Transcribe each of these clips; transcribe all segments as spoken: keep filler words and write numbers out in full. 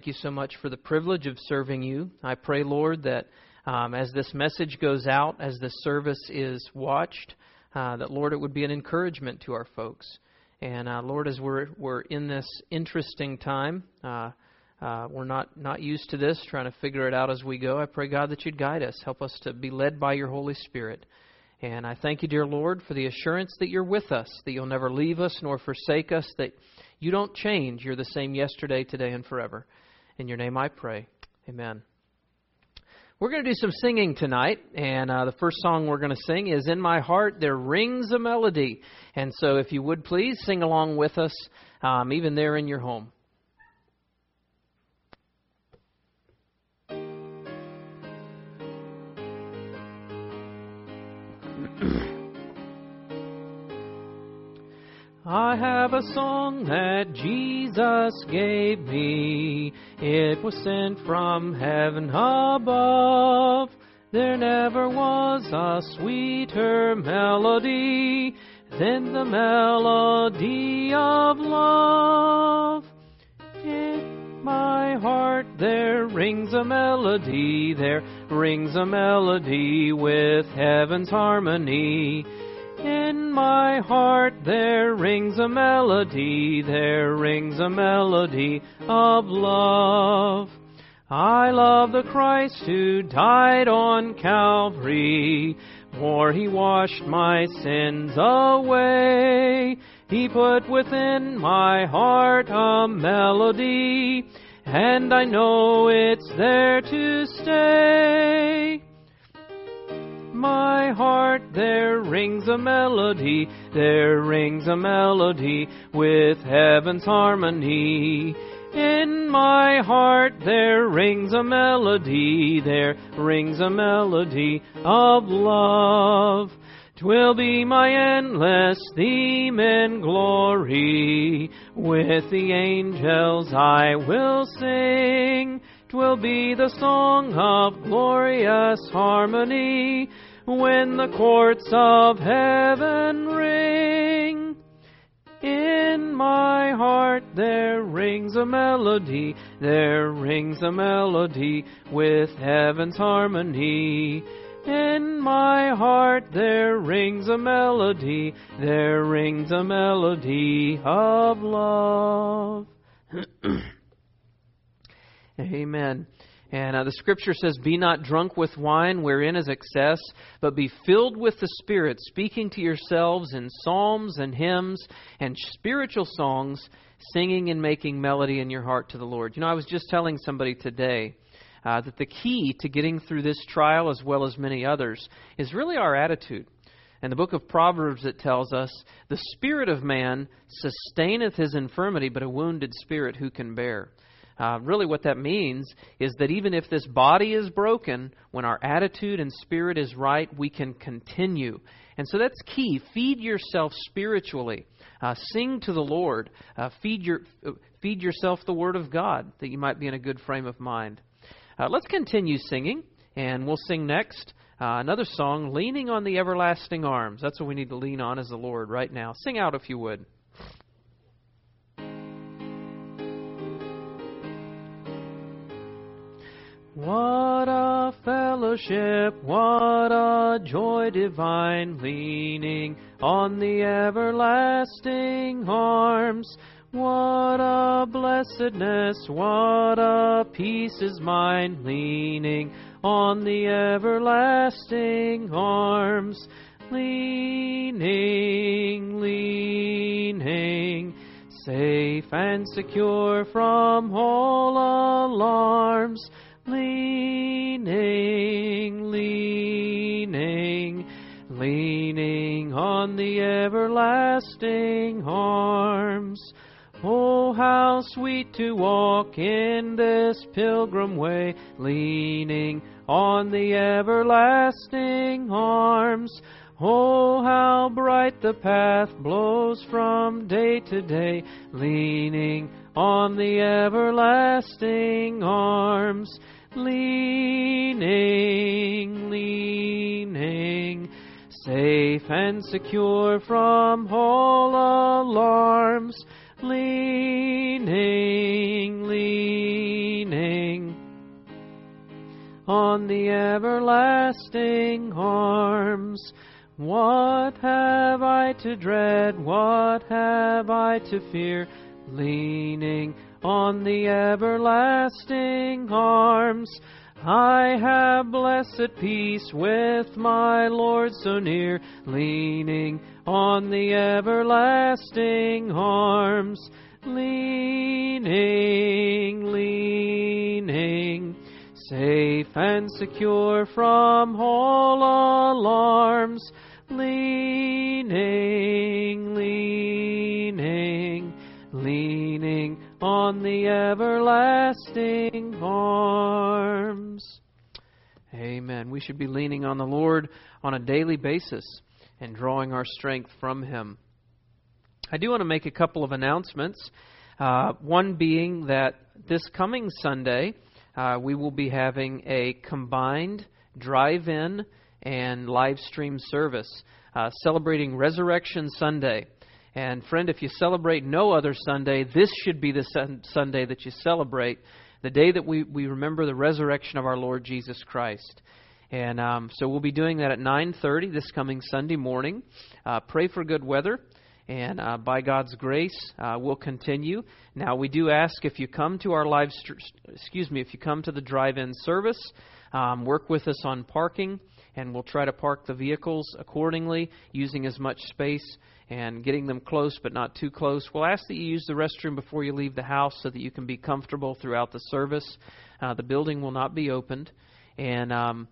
you so much for the privilege of serving you. I pray, Lord, that um, as this message goes out, as this service is watched, uh, that, Lord, it would be an encouragement to our folks. And, uh, Lord, as we're we're in this interesting time, uh, uh, we're not, not used to this, trying to figure it out as we go. I pray, God, that you'd guide us. Help us to be led by your Holy Spirit. And I thank you, dear Lord, for the assurance that you're with us, that you'll never leave us nor forsake us, that you don't change. You're the same yesterday, today, and forever. In your name I pray. Amen. We're going to do some singing tonight, and uh, the first song we're going to sing is In My Heart There Rings a Melody. And so if you would please sing along with us, um, even there in your home. I have a song that Jesus gave me. It was sent from heaven above. There never was a sweeter melody than the melody of love. In my heart there rings a melody, there rings a melody with heaven's harmony. In my heart there rings a melody, there rings a melody of love. I love the Christ who died on Calvary, for he washed my sins away. He put within my heart a melody, and I know it's there to stay. My heart there rings a melody, there rings a melody with heaven's harmony. In my heart there rings a melody, there rings a melody of love. 'Twill be my endless theme in glory, with the angels I will sing. 'Twill be the song of glorious harmony, when the courts of heaven ring. In my heart there rings a melody, there rings a melody with heaven's harmony. In my heart there rings a melody, there rings a melody of love. Amen. And uh, the scripture says, be not drunk with wine wherein is excess, but be filled with the Spirit, speaking to yourselves in psalms and hymns and spiritual songs, singing and making melody in your heart to the Lord. You know, I was just telling somebody today uh, that the key to getting through this trial, as well as many others, is really our attitude. In the book of Proverbs, it tells us, the spirit of man sustaineth his infirmity, but a wounded spirit who can bear? Uh, really what that means is that even if this body is broken, when our attitude and spirit is right, we can continue. And so that's key. Feed yourself spiritually. Uh, sing to the Lord. Uh, feed your uh, feed yourself the Word of God, that you might be in a good frame of mind. Uh, let's continue singing, and we'll sing next uh, another song, Leaning on the Everlasting Arms. That's what we need to lean on as the Lord right now. Sing out if you would. What a fellowship, what a joy divine, leaning on the everlasting arms. What a blessedness, what a peace is mine, leaning on the everlasting arms. Leaning, leaning, safe and secure from all alarms. Leaning, leaning, leaning on the everlasting arms. Oh, how sweet to walk in this pilgrim way, leaning on the everlasting arms. Oh, how bright the path blows from day to day, leaning on the everlasting arms. Leaning, leaning, safe and secure from all alarms. Leaning, leaning, on the everlasting arms. What have I to dread? What have I to fear? Leaning on the everlasting arms. I have blessed peace with my Lord so near, leaning on the everlasting arms. Leaning, leaning, safe and secure from all alarms. Leaning, leaning, leaning on the everlasting arms. Amen. We should be leaning on the Lord on a daily basis and drawing our strength from Him. I do want to make a couple of announcements. Uh, one being that this coming Sunday, uh, we will be having a combined drive-in and live stream service uh, celebrating Resurrection Sunday. And friend, if you celebrate no other Sunday, this should be the sun- Sunday that you celebrate, the day that we, we remember the resurrection of our Lord Jesus Christ. And um, so we'll be doing that at nine thirty this coming Sunday morning. Uh, pray for good weather, and uh, by God's grace, uh, we'll continue. Now, we do ask if you come to our live, st- excuse me, if you come to the drive-in service, um, work with us on parking, and we'll try to park the vehicles accordingly, using as much space and getting them close but not too close. We'll ask that you use the restroom before you leave the house so that you can be comfortable throughout the service. Uh, the building will not be opened. And um,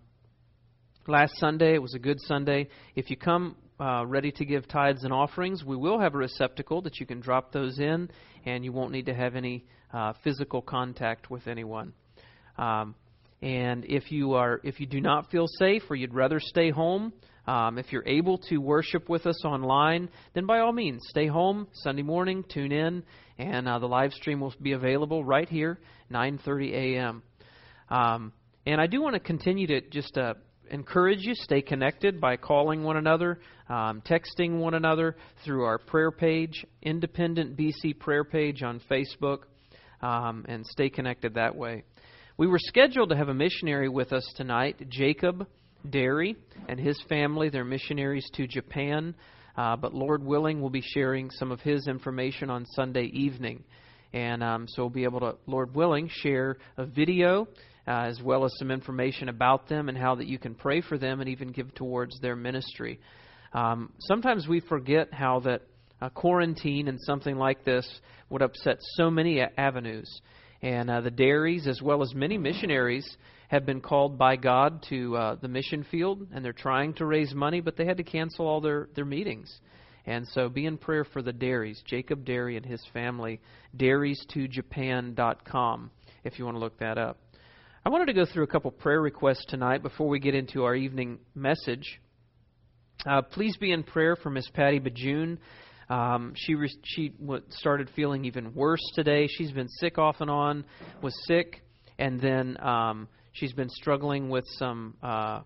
last Sunday, it was a good Sunday. If you come uh, ready to give tithes and offerings, we will have a receptacle that you can drop those in, and you won't need to have any uh, physical contact with anyone. Um, and if you are, if you do not feel safe or you'd rather stay home, Um, if you're able to worship with us online, then by all means, stay home Sunday morning, tune in, and uh, the live stream will be available right here, nine thirty a.m. Um, and I do want to continue to just uh, encourage you, stay connected by calling one another, um, texting one another through our prayer page, Independent B C Prayer Page on Facebook, um, and stay connected that way. We were scheduled to have a missionary with us tonight, Jacob Derry and his family. They're missionaries to Japan, uh, but Lord willing, we'll be sharing some of his information on Sunday evening. And um, so we'll be able to, Lord willing, share a video uh, as well as some information about them and how that you can pray for them and even give towards their ministry. Um, sometimes we forget how that a quarantine and something like this would upset so many avenues. And uh, the Derrys, as well as many missionaries, have been called by God to uh, the mission field, and they're trying to raise money, but they had to cancel all their, their meetings. And so be in prayer for the Derrys, Jacob Derry and his family, derrys to japan dot com, if you want to look that up. I wanted to go through a couple prayer requests tonight before we get into our evening message. Uh, please be in prayer for Miss Patty Bajun. Um, she re- she w- started feeling even worse today. She's been sick off and on, was sick, and then um, she's been struggling with some uh,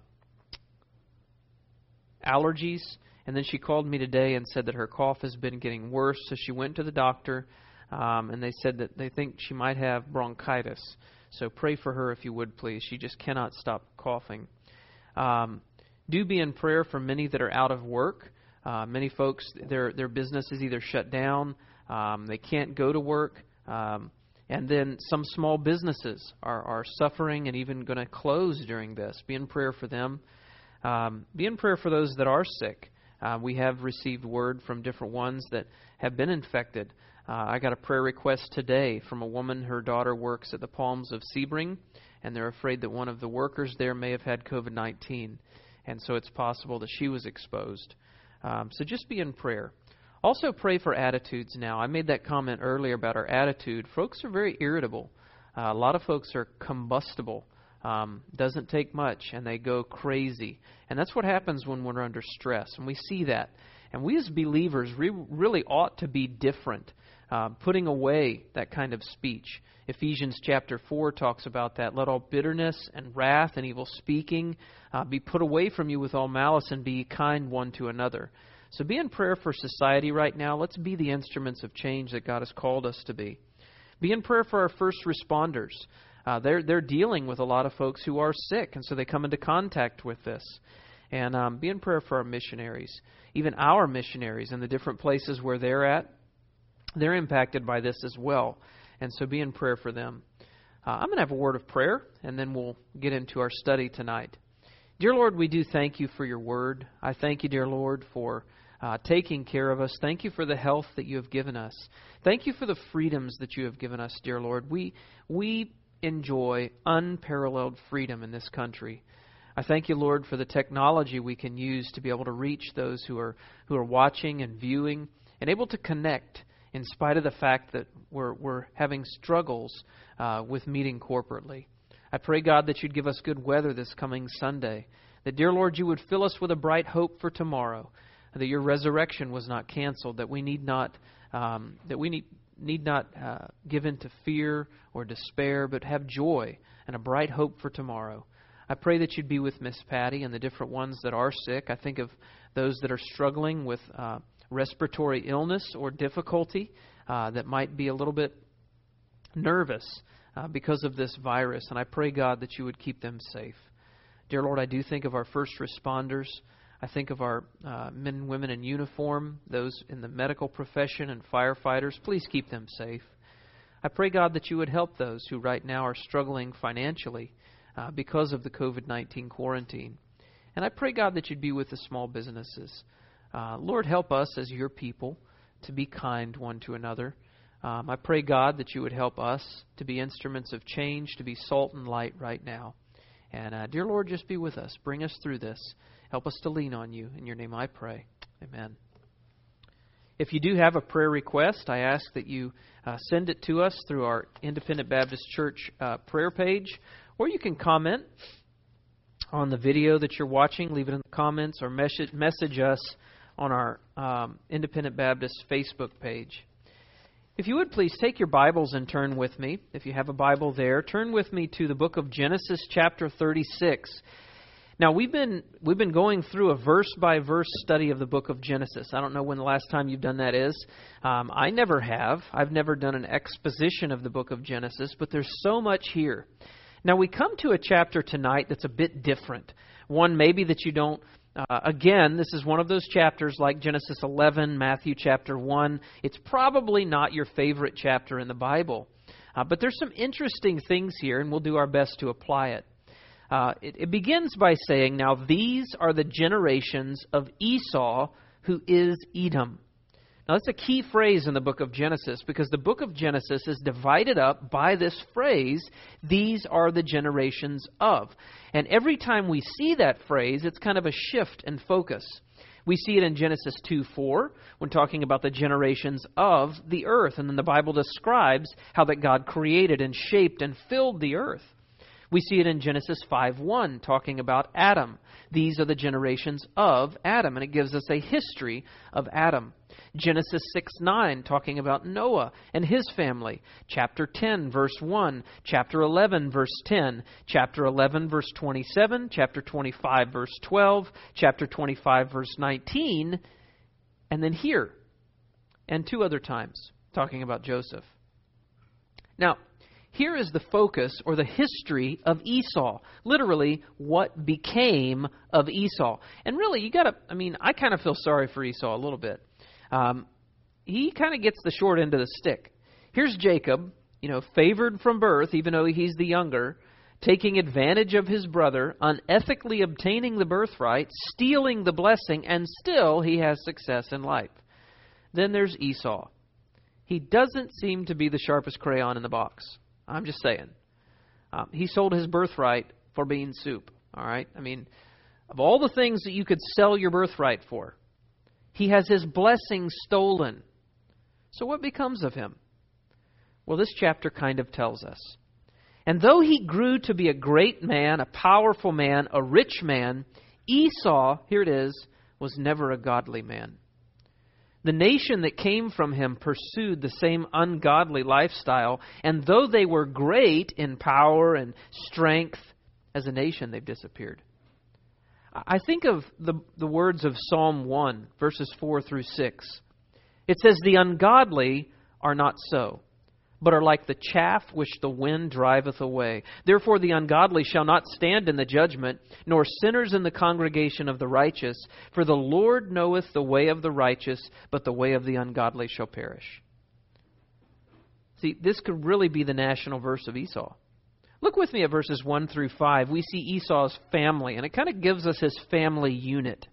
allergies. And then she called me today and said that her cough has been getting worse. So she went to the doctor, um, and they said that they think she might have bronchitis. So pray for her if you would, please. She just cannot stop coughing. Um, do be in prayer for many that are out of work. Uh, many folks, their their business is either shut down, um, they can't go to work, um, and then some small businesses are, are suffering and even going to close during this. Be in prayer for them. Um, be in prayer for those that are sick. Uh, we have received word from different ones that have been infected. Uh, I got a prayer request today from a woman. Her daughter works at the Palms of Sebring, and they're afraid that one of the workers there may have had covid nineteen, and so it's possible that she was exposed. Um, so just be in prayer. Also pray for attitudes now. I made that comment earlier about our attitude. Folks are very irritable. Uh, a lot of folks are combustible. Um, doesn't take much, and they go crazy. And that's what happens when we're under stress, and we see that. And we as believers re- really ought to be different, uh, putting away that kind of speech. Ephesians chapter four talks about that. Let all bitterness and wrath and evil speaking uh, be put away from you with all malice, and be kind one to another. So be in prayer for society right now. Let's be the instruments of change that God has called us to be. Be in prayer for our first responders. uh, they're they're dealing with a lot of folks who are sick, and so they come into contact with this. And um, be in prayer for our missionaries, even our missionaries in the different places where they're at. They're impacted by this as well, and so be in prayer for them. Uh, I'm going to have a word of prayer, and then we'll get into our study tonight. Dear Lord, we do thank you for your word. I thank you, dear Lord, for uh, taking care of us. Thank you for the health that you have given us. Thank you for the freedoms that you have given us, dear Lord. We we enjoy unparalleled freedom in this country. I thank you, Lord, for the technology we can use to be able to reach those who are who are watching and viewing and able to connect in spite of the fact that we're we're having struggles uh, with meeting corporately. I pray, God, that you'd give us good weather this coming Sunday, that, dear Lord, you would fill us with a bright hope for tomorrow, that your resurrection was not canceled, that we need not um, that we need need not uh, give in to fear or despair, but have joy and a bright hope for tomorrow. I pray that you'd be with Miss Patty and the different ones that are sick. I think of those that are struggling with uh, respiratory illness or difficulty uh, that might be a little bit nervous uh, because of this virus. And I pray, God, that you would keep them safe. Dear Lord, I do think of our first responders. I think of our uh, men and women in uniform, those in the medical profession and firefighters. Please keep them safe. I pray, God, that you would help those who right now are struggling financially Uh, because of the covid nineteen quarantine. And I pray, God, that you'd be with the small businesses. Uh, Lord, help us as your people to be kind one to another. Um, I pray, God, that you would help us to be instruments of change, to be salt and light right now. And uh, dear Lord, just be with us. Bring us through this. Help us to lean on you. In your name I pray. Amen. If you do have a prayer request, I ask that you uh, send it to us through our Independent Baptist Church uh, prayer page. Or you can comment on the video that you're watching, leave it in the comments, or message, message us on our um, Independent Baptist Facebook page. If you would please take your Bibles and turn with me. If you have a Bible there, turn with me to the book of Genesis chapter thirty-six. Now, we've been we've been going through a verse-by-verse study of the book of Genesis. I don't know when the last time you've done that is. Um, I never have. I've never done an exposition of the book of Genesis, but there's so much here. Now, we come to a chapter tonight that's a bit different. One maybe that you don't, uh, again, this is one of those chapters like Genesis eleven, Matthew chapter one. It's probably not your favorite chapter in the Bible. Uh, but there's some interesting things here, and we'll do our best to apply it. Uh, it. It begins by saying, now these are the generations of Esau, who is Edom. Now, that's a key phrase in the book of Genesis, because the book of Genesis is divided up by this phrase, these are the generations of. And every time we see that phrase, it's kind of a shift in focus. We see it in Genesis two four, when talking about the generations of the earth. And then the Bible describes how that God created and shaped and filled the earth. We see it in Genesis five one, talking about Adam. These are the generations of Adam, and it gives us a history of Adam. Genesis six nine, talking about Noah and his family. Chapter ten, verse one. Chapter eleven, verse ten. Chapter eleven, verse twenty-seven. Chapter twenty-five, verse twelve. Chapter twenty-five, verse nineteen. And then here, and two other times, talking about Joseph. Now, here is the focus or the history of Esau. Literally, what became of Esau. And really, you got to, I mean, I kind of feel sorry for Esau a little bit. Um, he kind of gets the short end of the stick. Here's Jacob, you know, favored from birth, even though he's the younger, taking advantage of his brother, unethically obtaining the birthright, stealing the blessing, and still he has success in life. Then there's Esau. He doesn't seem to be the sharpest crayon in the box. I'm just saying. Um, he sold his birthright for bean soup. All right? I mean, of all the things that you could sell your birthright for, he has his blessing stolen. So what becomes of him? Well, this chapter kind of tells us. And though he grew to be a great man, a powerful man, a rich man, Esau, here it is, was never a godly man. The nation that came from him pursued the same ungodly lifestyle, and though they were great in power and strength, as a nation they've disappeared. I think of the, the words of Psalm one, verses four through six. It says, "The ungodly are not so, but are like the chaff which the wind driveth away. Therefore the ungodly shall not stand in the judgment, nor sinners in the congregation of the righteous. For the Lord knoweth the way of the righteous, but the way of the ungodly shall perish. See, this could really be the national verse of Esau. Look with me at verses one through five. We see Esau's family, and it kind of gives us his family unit.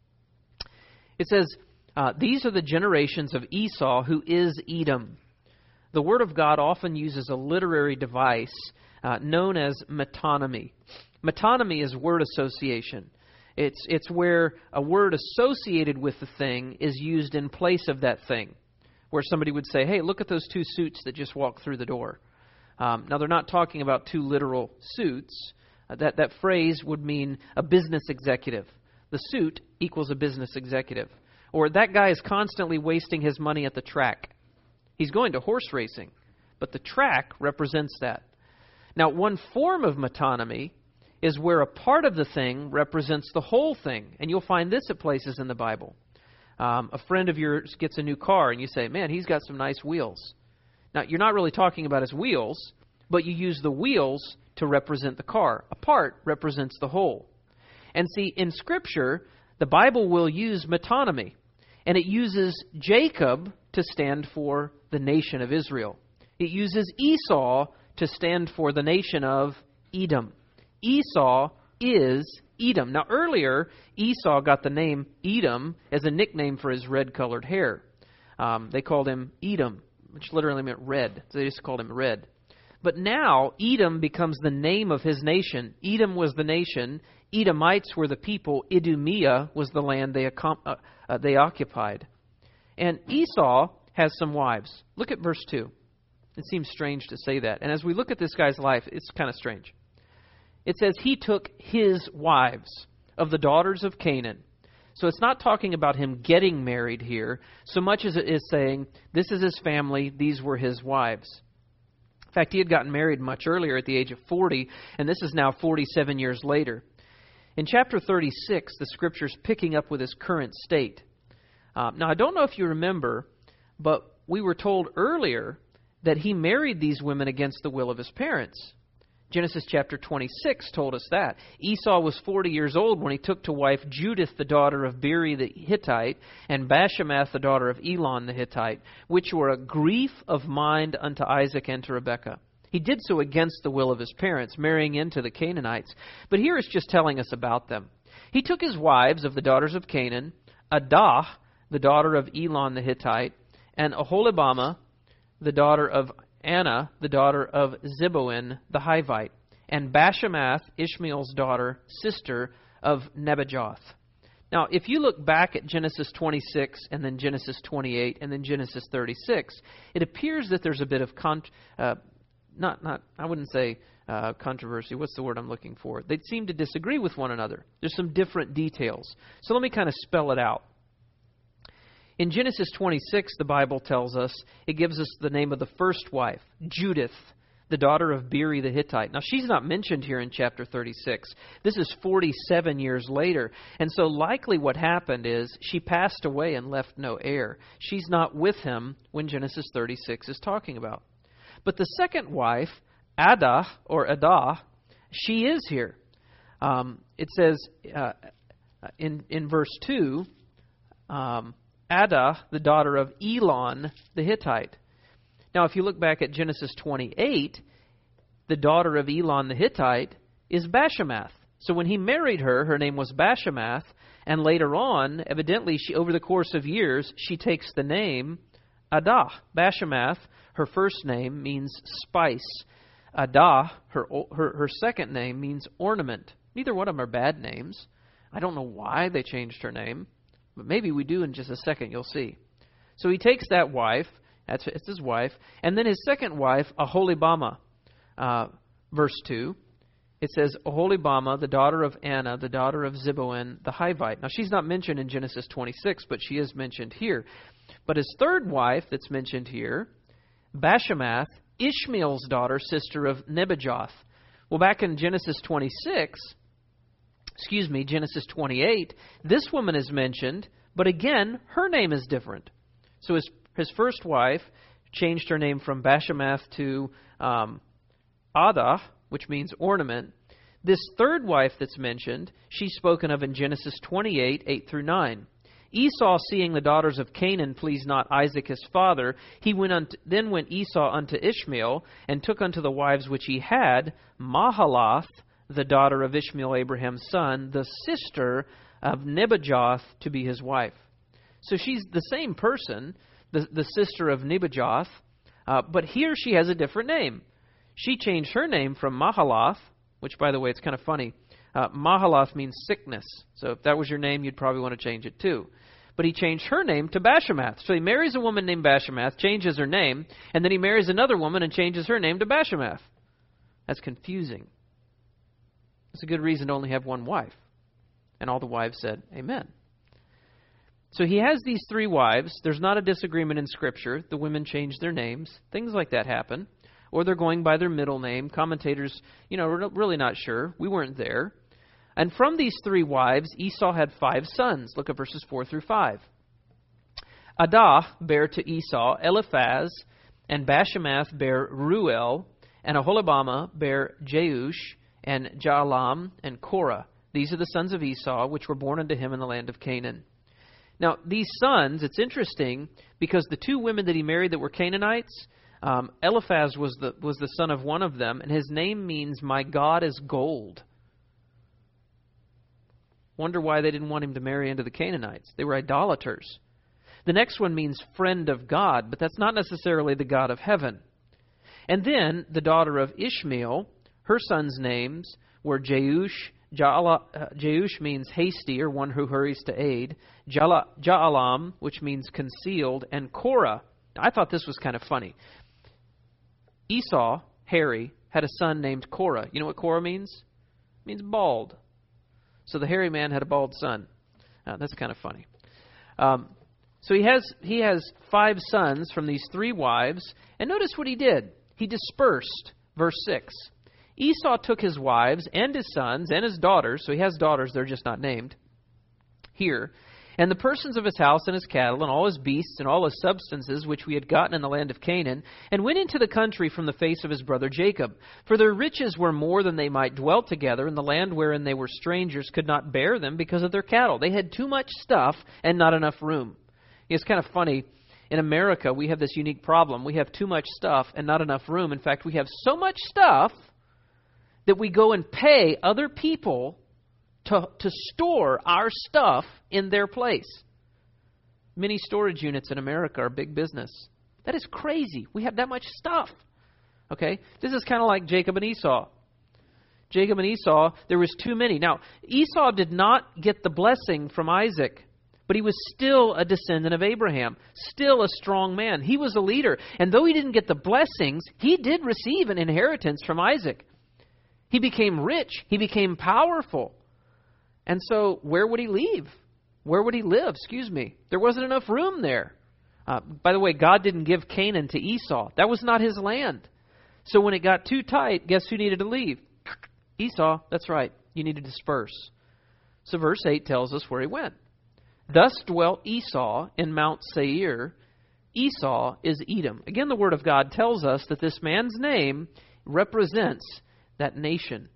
It says, uh, these are the generations of Esau, who is Edom. The Word of God often uses a literary device uh, known as metonymy. Metonymy is word association. It's, it's where a word associated with the thing is used in place of that thing. Where somebody would say, hey, look at those two suits that just walked through the door. Um, now, they're not talking about two literal suits. Uh, that, that phrase would mean a business executive. The suit equals a business executive. Or that guy is constantly wasting his money at the track. He's going to horse racing, but the track represents that. Now, one form of metonymy is where a part of the thing represents the whole thing. And you'll find this at places in the Bible. Um, a friend of yours gets a new car, and you say, man, he's got some nice wheels. Now, you're not really talking about his wheels, but you use the wheels to represent the car. A part represents the whole. And see, in Scripture, the Bible will use metonymy, and it uses Jacob to stand for the nation of Israel. It uses Esau to stand for the nation of Edom. Esau is Edom. Now, earlier, Esau got the name Edom as a nickname for his red-colored hair. Um, they called him Edom, which literally meant red. So they just called him red. But now, Edom becomes the name of his nation. Edom was the nation. Edomites were the people. Idumea was the land they, uh, uh, they occupied. And Esau has some wives. Look at verse two. It seems strange to say that. And as we look at this guy's life, it's kind of strange. It says he took his wives of the daughters of Canaan. So it's not talking about him getting married here, so much as it is saying this is his family, these were his wives. In fact, he had gotten married much earlier at the age of forty, and this is now forty-seven years later. In chapter thirty-six, the Scripture's picking up with his current state. Uh, now, I don't know if you remember, but we were told earlier that he married these women against the will of his parents. Genesis chapter twenty-six told us that. Esau was forty years old when he took to wife Judith, the daughter of Beeri the Hittite, and Bashemath, the daughter of Elon the Hittite, which were a grief of mind unto Isaac and to Rebekah. He did so against the will of his parents, marrying into the Canaanites. But here it's just telling us about them. He took his wives of the daughters of Canaan, Adah, the daughter of Elon the Hittite, and Aholibamah, the daughter of Anna, the daughter of Ziboin the Hivite, and Bashemath, Ishmael's daughter, sister of Nebajoth. Now, if you look back at Genesis twenty-six, and then Genesis twenty-eight, and then Genesis thirty-six, it appears that there's a bit of, con- uh, not, not, I wouldn't say uh, controversy. What's the word I'm looking for? They seem to disagree with one another. There's some different details. So let me kind of spell it out. In Genesis twenty-six, the Bible tells us, it gives us the name of the first wife, Judith, the daughter of Beeri the Hittite. Now, she's not mentioned here in chapter thirty-six. This is forty-seven years later. And so likely what happened is she passed away and left no heir. She's not with him when Genesis thirty-six is talking about. But the second wife, Adah, or Adah, she is here. Um, it says uh, in, in verse two, um, Adah, the daughter of Elon the Hittite. Now, if you look back at Genesis twenty-eight, the daughter of Elon the Hittite is Bashemath. So when he married her, her name was Bashemath, and later on, evidently, she over the course of years, she takes the name Adah. Bashemath, her first name, means spice. Adah, her, her, her second name, means ornament. Neither one of them are bad names. I don't know why they changed her name. But maybe we do in just a second, you'll see. So he takes that wife, that's it's his wife, and then his second wife, Aholibamah. Uh, verse two, it says, Aholibamah, the daughter of Anna, the daughter of Ziboin, the Hivite. Now, she's not mentioned in Genesis twenty-six, but she is mentioned here. But his third wife that's mentioned here, Bashemath, Ishmael's daughter, sister of Nebajoth. Well, back in Genesis twenty-six... Excuse me, Genesis twenty-eight, this woman is mentioned, but again, her name is different. So his, his first wife, changed her name from Bashemath to um, Adah, which means ornament. This third wife that's mentioned, she's spoken of in Genesis twenty-eight, eight through nine. Esau, seeing the daughters of Canaan please not Isaac his father, he went unto, then went Esau unto Ishmael, and took unto the wives which he had Mahalath, the daughter of Ishmael Abraham's son, the sister of Nebajoth, to be his wife. So she's the same person, the, the sister of Nebajoth, uh, but here she has a different name. She changed her name from Mahalath, which, by the way, it's kind of funny. Uh, Mahalath means sickness. So if that was your name, you'd probably want to change it too. But he changed her name to Bashemath. So he marries a woman named Bashemath, changes her name, and then he marries another woman and changes her name to Bashemath. That's confusing. It's a good reason to only have one wife. And all the wives said, Amen. So he has these three wives. There's not a disagreement in Scripture. The women change their names. Things like that happen. Or they're going by their middle name. Commentators, you know, are really not sure. We weren't there. And from these three wives, Esau had five sons. Look at verses four through five. Adah bare to Esau Eliphaz, and Bashemath bare Ruel, and Aholibamah bare Jeush, and Jaalam, and Korah. These are the sons of Esau, which were born unto him in the land of Canaan. Now, these sons, it's interesting, because the two women that he married that were Canaanites, um, Eliphaz was the was the son of one of them, and his name means, my God is gold. Wonder why they didn't want him to marry into the Canaanites. They were idolaters. The next one means friend of God, but that's not necessarily the God of heaven. And then the daughter of Ishmael, her sons' names were Jeush. Ja'ala, uh, Jeush means hasty, or one who hurries to aid. Jala, Ja'alam, which means concealed, and Korah. I thought this was kind of funny. Esau, hairy, had a son named Korah. You know what Korah means? It means bald. So the hairy man had a bald son. Uh, that's kind of funny. Um, so he has he has five sons from these three wives. And notice what he did. He dispersed. Verse six. Esau took his wives and his sons and his daughters. So he has daughters. They're just not named here. And the persons of his house and his cattle and all his beasts and all his substances which we had gotten in the land of Canaan, and went into the country from the face of his brother Jacob. For their riches were more than they might dwell together, and the land wherein they were strangers could not bear them because of their cattle. They had too much stuff and not enough room. It's kind of funny. In America, we have this unique problem. We have too much stuff and not enough room. In fact, we have so much stuff that we go and pay other people To, to store our stuff in their place. Many storage units in America are big business. That is crazy. We have that much stuff. Okay? This is kind of like Jacob and Esau. Jacob and Esau, there was too many. Now, Esau did not get the blessing from Isaac, but he was still a descendant of Abraham, still a strong man. He was a leader. And though he didn't get the blessings, he did receive an inheritance from Isaac. He became rich. He became powerful. And so where would he leave? Where would he live? Excuse me. There wasn't enough room there. Uh, by the way, God didn't give Canaan to Esau. That was not his land. So when it got too tight, guess who needed to leave? Esau. That's right. You need to disperse. So verse eight tells us where he went. Thus dwelt Esau in Mount Seir. Esau is Edom. Again, the Word of God tells us that this man's name represents that nation.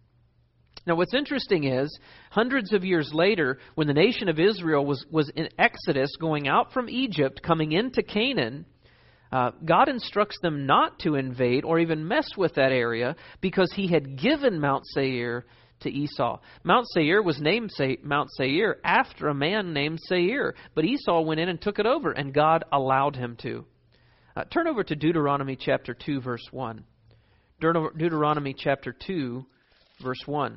Now, what's interesting is, hundreds of years later, when the nation of Israel was, was in Exodus, going out from Egypt, coming into Canaan, uh, God instructs them not to invade or even mess with that area because he had given Mount Seir to Esau. Mount Seir was named Se- Mount Seir after a man named Seir, but Esau went in and took it over, and God allowed him to. Uh, turn over to Deuteronomy chapter two, verse one. Deut- Deuteronomy chapter two, verse one.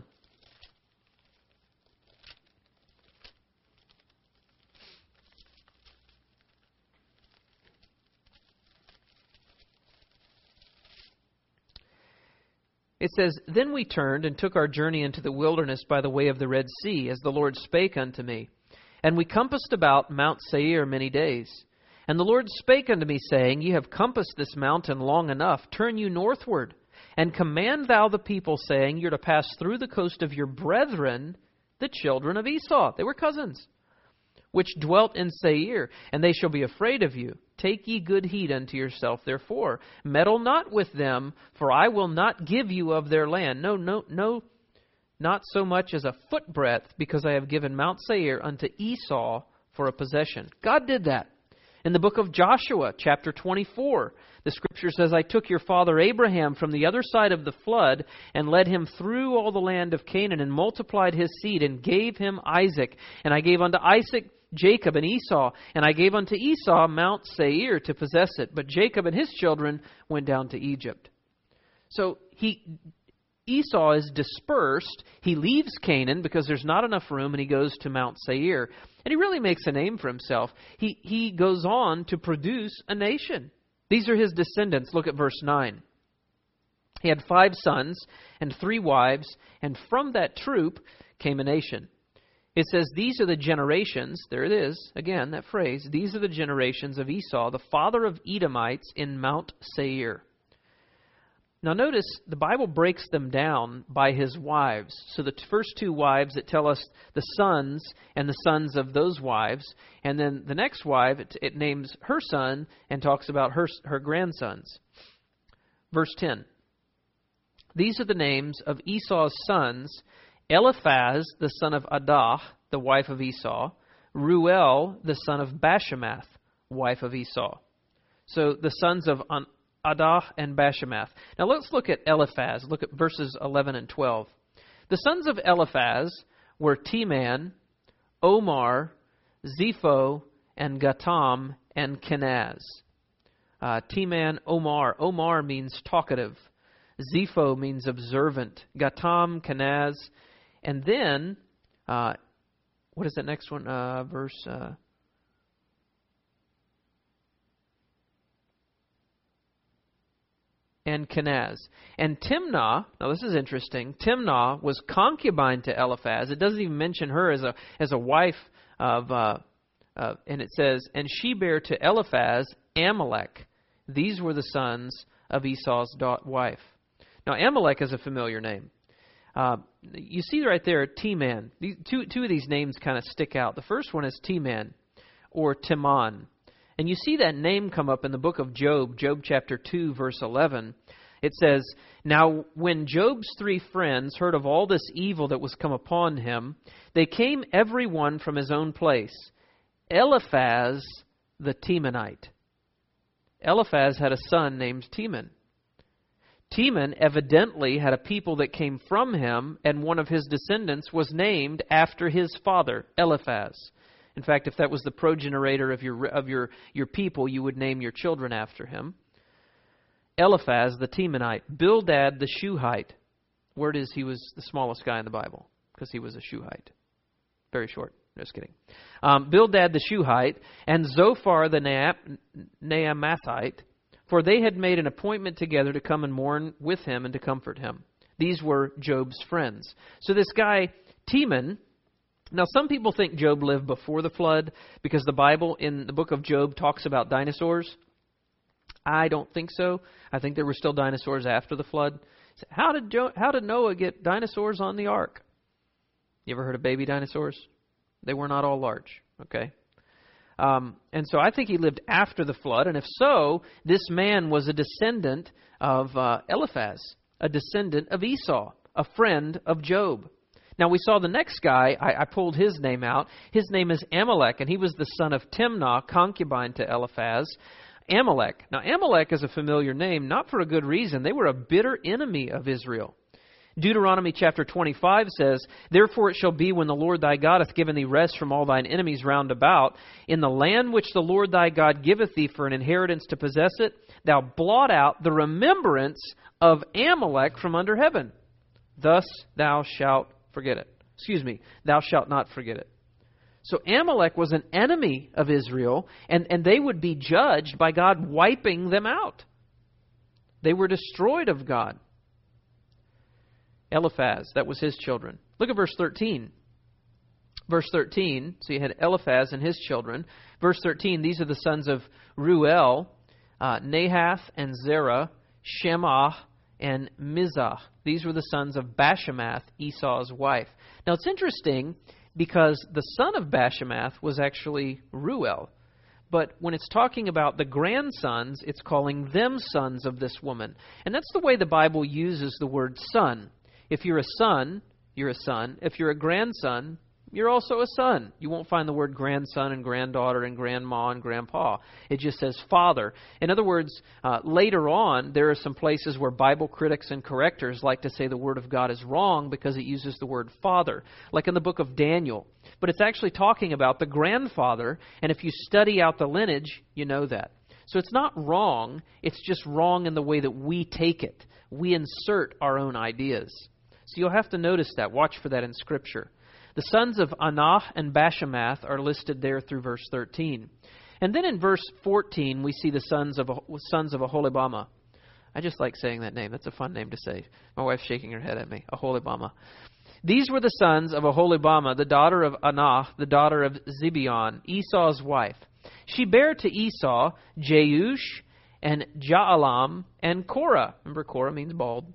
It says, Then we turned and took our journey into the wilderness by the way of the Red Sea, as the Lord spake unto me. And we compassed about Mount Seir many days. And the Lord spake unto me, saying, Ye have compassed this mountain long enough. Turn you northward, and command thou the people, saying, You're to pass through the coast of your brethren, the children of Esau. They were cousins. which dwelt in Seir, and they shall be afraid of you. Take ye good heed unto yourself, therefore. Meddle not with them, for I will not give you of their land. No, no, no, not so much as a footbreadth, because I have given Mount Seir unto Esau for a possession. God did that. In the book of Joshua, chapter twenty-four, the Scripture says, I took your father Abraham from the other side of the flood and led him through all the land of Canaan and multiplied his seed and gave him Isaac. And I gave unto Isaac Jacob and Esau, and I gave unto Esau Mount Seir to possess it. But Jacob and his children went down to Egypt. So he Esau is dispersed. He leaves Canaan because there's not enough room, and he goes to Mount Seir. And he really makes a name for himself. He, he goes on to produce a nation. These are his descendants. Look at verse nine. He had five sons and three wives, and from that troop came a nation. It says, these are the generations, there it is, again, that phrase, these are the generations of Esau, the father of Edomites in Mount Seir. Now notice, the Bible breaks them down by his wives. So the first two wives, that tell us the sons and the sons of those wives. And then the next wife, it, it names her son and talks about her, her grandsons. Verse ten. These are the names of Esau's sons: Eliphaz, the son of Adah, the wife of Esau; Ruel, the son of Bashemath, wife of Esau. So the sons of Adah and Bashemath. Now let's look at Eliphaz. Look at verses eleven and twelve. The sons of Eliphaz were Teman, Omar, Zepho, and Gatam, and Kenaz. Uh, Teman, Omar. Omar means talkative. Zepho means observant. Gatam, Kenaz. And then, uh, what is that next one? Uh, verse... Uh, and Kenaz. And Timnah, now this is interesting, Timnah was concubine to Eliphaz. It doesn't even mention her as a as a wife of, uh, uh, and it says, and she bare to Eliphaz Amalek. These were the sons of Esau's wife. Now Amalek is a familiar name. Uh, you see right there, Teman. These, two, two of these names kind of stick out. The first one is Teman, or Timan. And you see that name come up in the book of Job, Job chapter two, verse eleven. It says, now when Job's three friends heard of all this evil that was come upon him, they came every one from his own place. Eliphaz the Temanite. Eliphaz had a son named Teman. Teman evidently had a people that came from him, and one of his descendants was named after his father, Eliphaz. In fact, if that was the progenitor of your of your, your people, you would name your children after him. Eliphaz the Temanite. Bildad the Shuhite. Word is he was the smallest guy in the Bible because he was a Shuhite. Very short. Just kidding. Um, Bildad the Shuhite and Zophar the Naamathite, for they had made an appointment together to come and mourn with him and to comfort him. These were Job's friends. So this guy, Teman. Now, some people think Job lived before the flood because the Bible in the book of Job talks about dinosaurs. I don't think so. I think there were still dinosaurs after the flood. How did jo- how did Noah get dinosaurs on the ark? You ever heard of baby dinosaurs? They were not all large, okay? Um, and so I think he lived after the flood. And if so, this man was a descendant of uh, Eliphaz, a descendant of Esau, a friend of Job. Now, we saw the next guy. I, I pulled his name out. His name is Amalek, and he was the son of Timnah, concubine to Eliphaz. Amalek. Now, Amalek is a familiar name, not for a good reason. They were a bitter enemy of Israel. Deuteronomy chapter twenty-five says, therefore it shall be when the Lord thy God hath given thee rest from all thine enemies round about, in the land which the Lord thy God giveth thee for an inheritance to possess it, thou blot out the remembrance of Amalek from under heaven. Thus thou shalt forget it. Excuse me, thou shalt not forget it. So Amalek was an enemy of Israel, and, and they would be judged by God wiping them out. They were destroyed of God. Eliphaz, that was his children. Look at verse thirteen. Verse thirteen, so you had Eliphaz and his children. Verse thirteen, these are the sons of Ruel, uh, Nahath and Zerah, Shemah, and Mizah. These were the sons of Bashemath, Esau's wife. Now it's interesting, because the son of Bashemath was actually Ruel. But when it's talking about the grandsons, it's calling them sons of this woman. And that's the way the Bible uses the word son. If you're a son, you're a son. If you're a grandson, you're also a son. You won't find the word grandson and granddaughter and grandma and grandpa. It just says father. In other words, uh, later on, there are some places where Bible critics and correctors like to say the Word of God is wrong because it uses the word father, like in the book of Daniel. But it's actually talking about the grandfather, and if you study out the lineage, you know that. So it's not wrong, it's just wrong in the way that we take it. We insert our own ideas. So you'll have to notice that. Watch for that in Scripture. The sons of Anah and Bashemath are listed there through verse thirteen. And then in verse fourteen, we see the sons of sons of Aholibama. I just like saying that name. That's a fun name to say. My wife's shaking her head at me. Aholibama. These were the sons of Aholibama, the daughter of Anah, the daughter of Zibeon, Esau's wife. She bare to Esau Jeush and Jaalam and Korah. Remember, Korah means bald.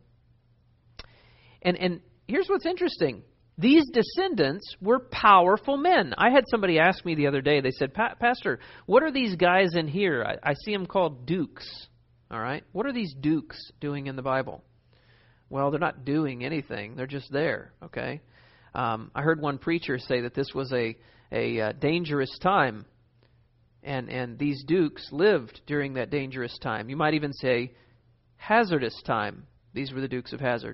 And and here's what's interesting. These descendants were powerful men. I had somebody ask me the other day, they said, Pastor, what are these guys in here? I, I see them called dukes. All right. What are these dukes doing in the Bible? Well, they're not doing anything. They're just there. Okay. Um, I heard one preacher say that this was a, a uh, dangerous time. And, and these dukes lived during that dangerous time. You might even say hazardous time. These were the Dukes of Hazzard.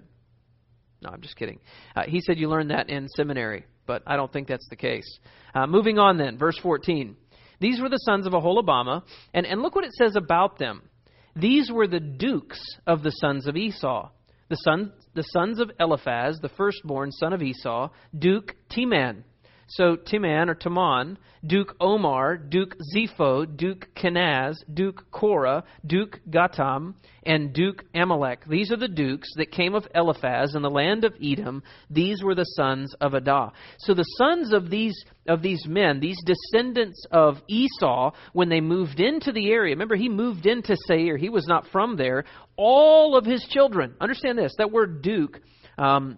No, I'm just kidding. Uh, he said you learned that in seminary, but I don't think that's the case. Uh, moving on then, verse fourteen. These were the sons of Aholibama, and, and look what it says about them. These were the dukes of the sons of Esau. The, son, the sons of Eliphaz, the firstborn son of Esau, Duke Teman. So Teman or Taman, Duke Omar, Duke Zepho, Duke Kenaz, Duke Korah, Duke Gatam, and Duke Amalek. These are the dukes that came of Eliphaz in the land of Edom. These were the sons of Adah. So the sons of these of these men, these descendants of Esau, when they moved into the area, remember he moved into Seir. He was not from there. All of his children, understand this, that word duke, um,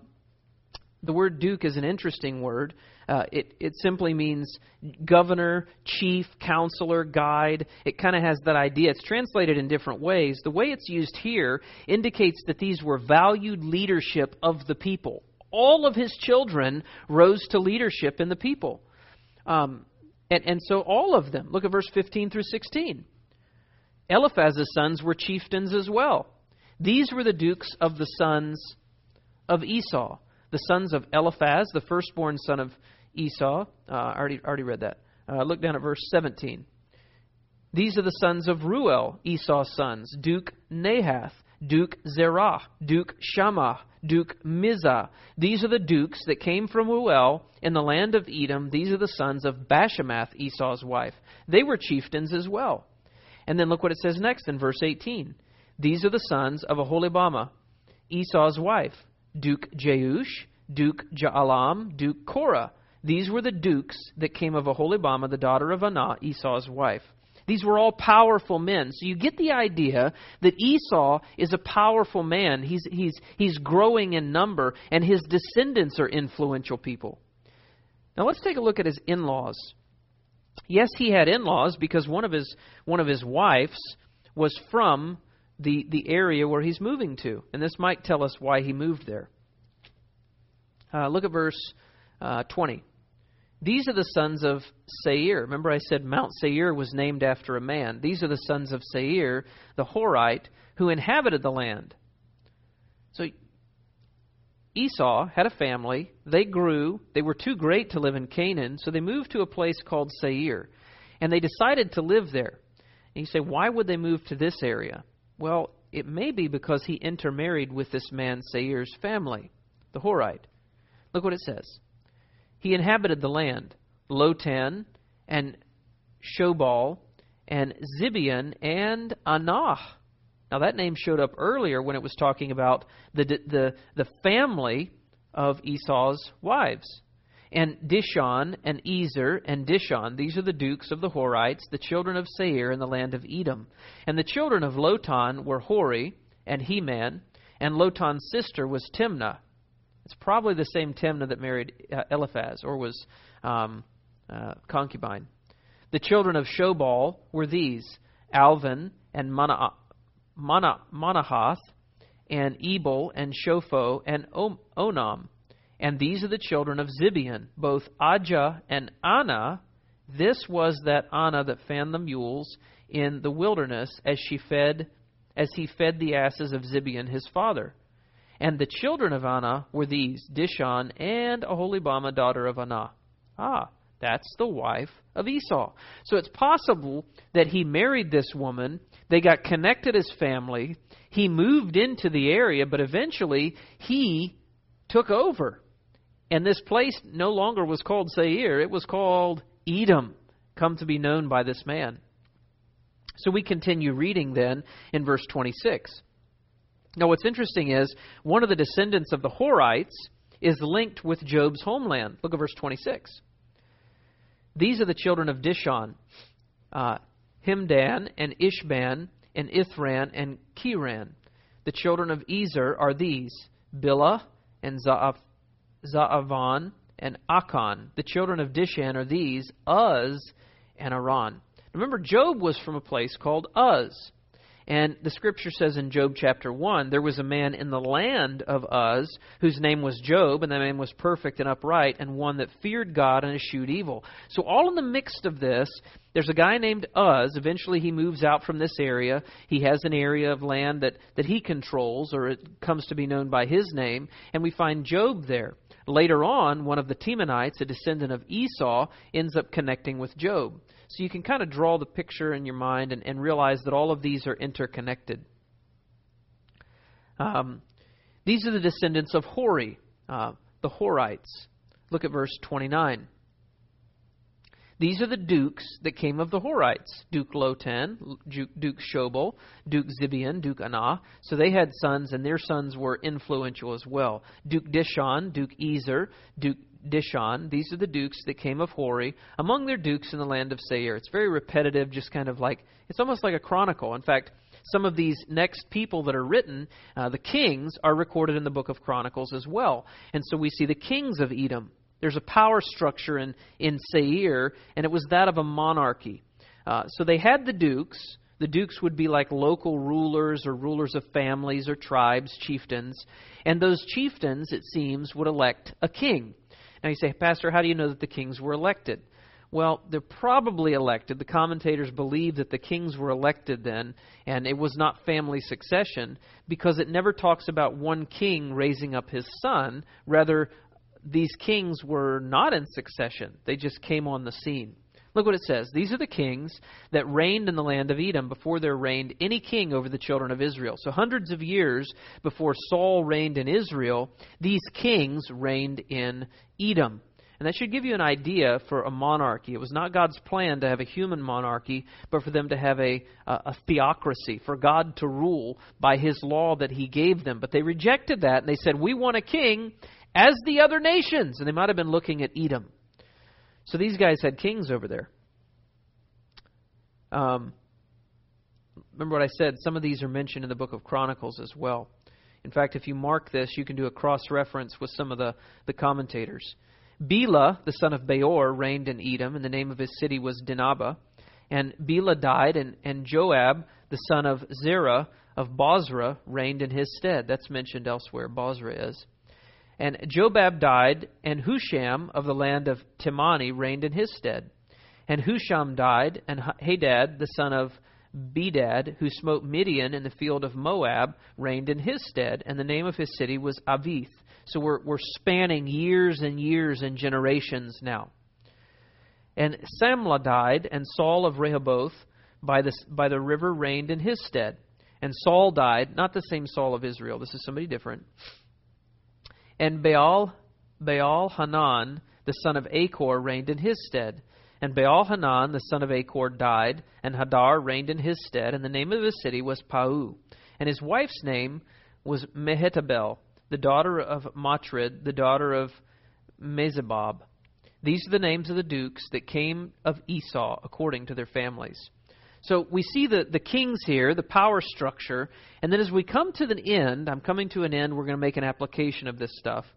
the word duke is an interesting word. Uh, it, it simply means governor, chief, counselor, guide. It kind of has that idea. It's translated in different ways. The way it's used here indicates that these were valued leadership of the people. All of his children rose to leadership in the people. Um, and, and so all of them, look at verse fifteen through sixteen. Eliphaz's sons were chieftains as well. These were the dukes of the sons of Esau. The sons of Eliphaz, the firstborn son of Esau. Uh, I already, already read that. Uh, look down at verse seventeen. These are the sons of Ruel, Esau's sons. Duke Nahath, Duke Zerah, Duke Shammah, Duke Mizah. These are the dukes that came from Ruel in the land of Edom. These are the sons of Bashemath, Esau's wife. They were chieftains as well. And then look what it says next in verse eighteen. These are the sons of Aholibama, Esau's wife. Duke Jeush, Duke Jaalam, Duke Korah. These were the dukes that came of Aholibama, the daughter of Anah, Esau's wife. These were all powerful men. So you get the idea that Esau is a powerful man. He's, he's, he's growing in number, and his descendants are influential people. Now let's take a look at his in-laws. Yes, he had in-laws because one of his, one of his wives was from the, the area where he's moving to. And this might tell us why he moved there. Uh, look at verse uh, twenty. These are the sons of Seir. Remember I said Mount Seir was named after a man. These are the sons of Seir, the Horite, who inhabited the land. So Esau had a family. They grew. They were too great to live in Canaan, so they moved to a place called Seir. And they decided to live there. And you say, why would they move to this area? Well, it may be because he intermarried with this man Seir's family, the Horite. Look what it says. He inhabited the land, Lotan and Shobal and Zibeon and Anah. Now that name showed up earlier when it was talking about the the the family of Esau's wives. And Dishon and Ezer and Dishon, these are the dukes of the Horites, the children of Seir in the land of Edom. And the children of Lotan were Hori and Heman, and Lotan's sister was Timnah. It's probably the same Timnah that married uh, Eliphaz, or was um, uh, concubine. The children of Shobal were these: Alvan and Mana, Mana, Manahath, and Ebal and Shopho and Onam. And these are the children of Zibeon, both Ajah and Anna. This was that Anna that fanned the mules in the wilderness as she fed, as he fed the asses of Zibeon his father. And the children of Anna were these: Dishon and Aholibamah, daughter of Anah. Ah, that's the wife of Esau. So it's possible that he married this woman. They got connected as family. He moved into the area, but eventually he took over. And this place no longer was called Seir. It was called Edom, come to be known by this man. So we continue reading then in verse twenty-six. Now what's interesting is one of the descendants of the Horites is linked with Job's homeland. Look at verse twenty-six. These are the children of Dishon, uh, Himdan and Ishban and Ithran and Kiran. The children of Ezer are these: Bilhah and Za'af, Za'avan and Akan. The children of Dishan are these: Uz and Aran. Remember, Job was from a place called Uz. And the scripture says in Job chapter one, there was a man in the land of Uz whose name was Job, and the man was perfect and upright, and one that feared God and eschewed evil. So all in the midst of this, there's a guy named Uz. Eventually he moves out from this area. He has an area of land that, that he controls, or it comes to be known by his name, and we find Job there. Later on, one of the Temanites, a descendant of Esau, ends up connecting with Job. So you can kind of draw the picture in your mind and, and realize that all of these are interconnected. Um, these are the descendants of Hori, uh, the Horites. Look at verse twenty-nine. These are the dukes that came of the Horites: Duke Lotan, Duke, Duke Shobal, Duke Zibeon, Duke Anah. So they had sons, and their sons were influential as well. Duke Dishon, Duke Ezer, Duke Dishon. These are the dukes that came of Hori, among their dukes in the land of Seir. It's very repetitive, just kind of like, it's almost like a chronicle. In fact, some of these next people that are written, uh, the kings, are recorded in the book of Chronicles as well. And so we see the kings of Edom. There's a power structure in, in Seir, and it was that of a monarchy. Uh, so they had the dukes. The dukes would be like local rulers or rulers of families or tribes, chieftains. And those chieftains, it seems, would elect a king. Now you say, Pastor, how do you know that the kings were elected? Well, they're probably elected. The commentators believe that the kings were elected then, and it was not family succession, because it never talks about one king raising up his son. Rather, these kings were not in succession. They just came on the scene. Look what it says. These are the kings that reigned in the land of Edom before there reigned any king over the children of Israel. So hundreds of years before Saul reigned in Israel, these kings reigned in Edom. And that should give you an idea for a monarchy. It was not God's plan to have a human monarchy, but for them to have a, a, a theocracy, for God to rule by His law that He gave them. But they rejected that, and they said, we want a king as the other nations. And they might have been looking at Edom. So these guys had kings over there. Um, remember what I said, some of these are mentioned in the book of Chronicles as well. In fact, if you mark this, you can do a cross-reference with some of the, the commentators. Bela, the son of Beor, reigned in Edom, and the name of his city was Dinhabah. And Bela died, and, and Joab, the son of Zerah of Bozrah, reigned in his stead. That's mentioned elsewhere, Bozrah is. And Jobab died, and Husham of the land of Temani reigned in his stead. And Husham died, and Hadad, the son of Bedad, who smote Midian in the field of Moab, reigned in his stead. And the name of his city was Avith. So we're, we're spanning years and years and generations now. And Samlah died, and Saul of Rehoboth by the, by the river reigned in his stead. And Saul died, not the same Saul of Israel, this is somebody different. And Baal, Baal Hanan, the son of Achor, reigned in his stead. And Baal Hanan, the son of Achor, died, and Hadar reigned in his stead. And the name of his city was Pau. And his wife's name was Mehetabel, the daughter of Matred, the daughter of Mezebab. These are the names of the dukes that came of Esau according to their families. So we see the, the kings here, the power structure, and then as we come to the end, I'm coming to an end, we're going to make an application of this stuff.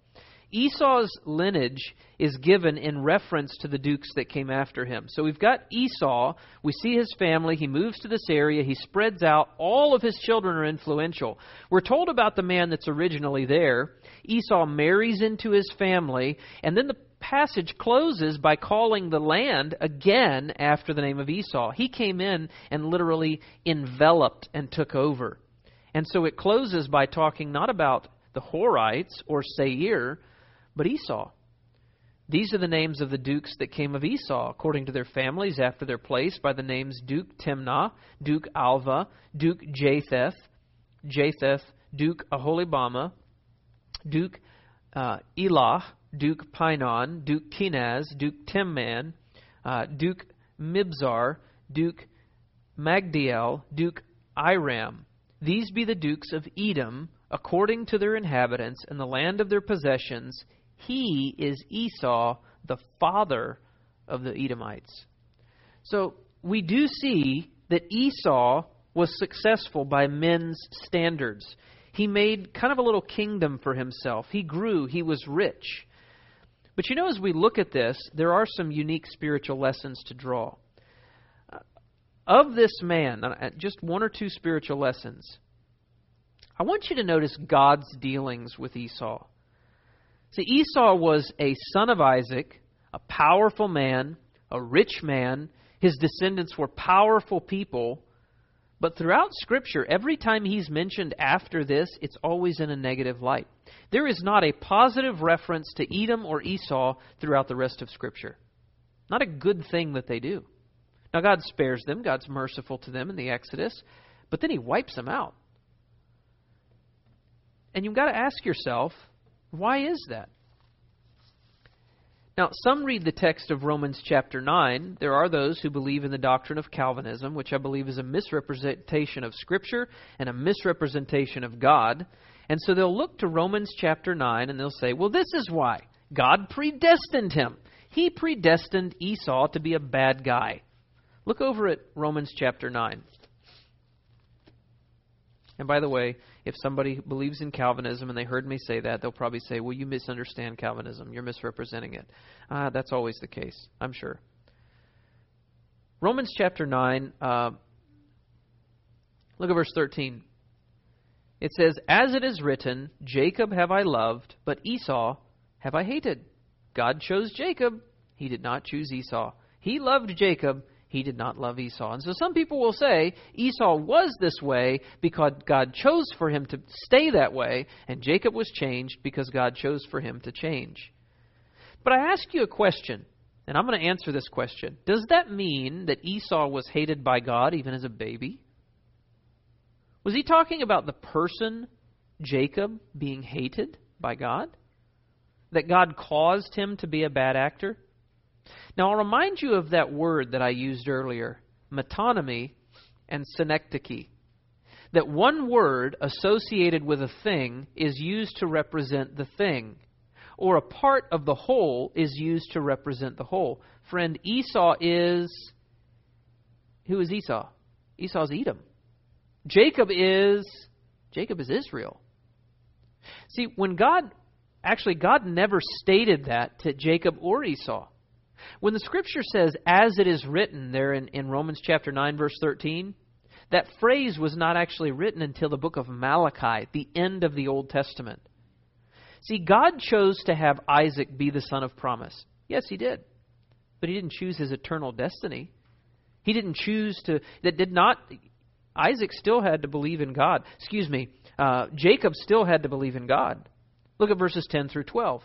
Esau's lineage is given in reference to the dukes that came after him. So we've got Esau. We see his family. He moves to this area. He spreads out. All of his children are influential. We're told about the man that's originally there. Esau marries into his family. And then the passage closes by calling the land again after the name of Esau. He came in and literally enveloped and took over. And so it closes by talking not about the Horites or Seir, but Esau. These are the names of the dukes that came of Esau, according to their families after their place, by the names Duke Timnah, Duke Alva, Duke Japheth, Japheth, Duke Aholibama, Duke uh, Elah, Duke Pinon, Duke Kenaz, Duke Timman, uh, Duke Mibzar, Duke Magdiel, Duke Iram. These be the dukes of Edom, according to their inhabitants, and the land of their possessions. He is Esau, the father of the Edomites. So we do see that Esau was successful by men's standards. He made kind of a little kingdom for himself. He grew. He was rich. But you know, as we look at this, there are some unique spiritual lessons to draw. Uh, of this man, uh, just one or two spiritual lessons. I want you to notice God's dealings with Esau. See, Esau was a son of Isaac, a powerful man, a rich man. His descendants were powerful people. But throughout Scripture, every time he's mentioned after this, it's always in a negative light. There is not a positive reference to Edom or Esau throughout the rest of Scripture. Not a good thing that they do. Now, God spares them. God's merciful to them in the Exodus. But then He wipes them out. And you've got to ask yourself, why is that? Now, some read the text of Romans chapter nine. There are those who believe in the doctrine of Calvinism, which I believe is a misrepresentation of Scripture and a misrepresentation of God. And so they'll look to Romans chapter nine and they'll say, well, this is why. God predestined him. He predestined Esau to be a bad guy. Look over at Romans chapter nine. And by the way, if somebody believes in Calvinism and they heard me say that, they'll probably say, well, you misunderstand Calvinism. You're misrepresenting it. Uh, that's always the case, I'm sure. Romans chapter nine, uh, look at verse thirteen. It says, as it is written, Jacob have I loved, but Esau have I hated. God chose Jacob. He did not choose Esau. He loved Jacob. He did not love Esau. And so some people will say Esau was this way because God chose for him to stay that way, and Jacob was changed because God chose for him to change. But I ask you a question, and I'm going to answer this question. Does that mean that Esau was hated by God even as a baby? Was he talking about the person, Jacob, being hated by God? That God caused him to be a bad actor? Now, I'll remind you of that word that I used earlier, metonymy and synecdoche. That one word associated with a thing is used to represent the thing, or a part of the whole is used to represent the whole. Friend, Esau is... Who is Esau? Esau's Edom. Jacob is... Jacob is Israel. See, when God... Actually, God never stated that to Jacob or Esau. When the Scripture says, as it is written there in, in Romans chapter nine, verse thirteen, that phrase was not actually written until the book of Malachi, the end of the Old Testament. See, God chose to have Isaac be the son of promise. Yes, He did. But He didn't choose his eternal destiny. He didn't choose to... That did not... Isaac still had to believe in God. Excuse me. Uh, Jacob still had to believe in God. Look at verses ten through twelve.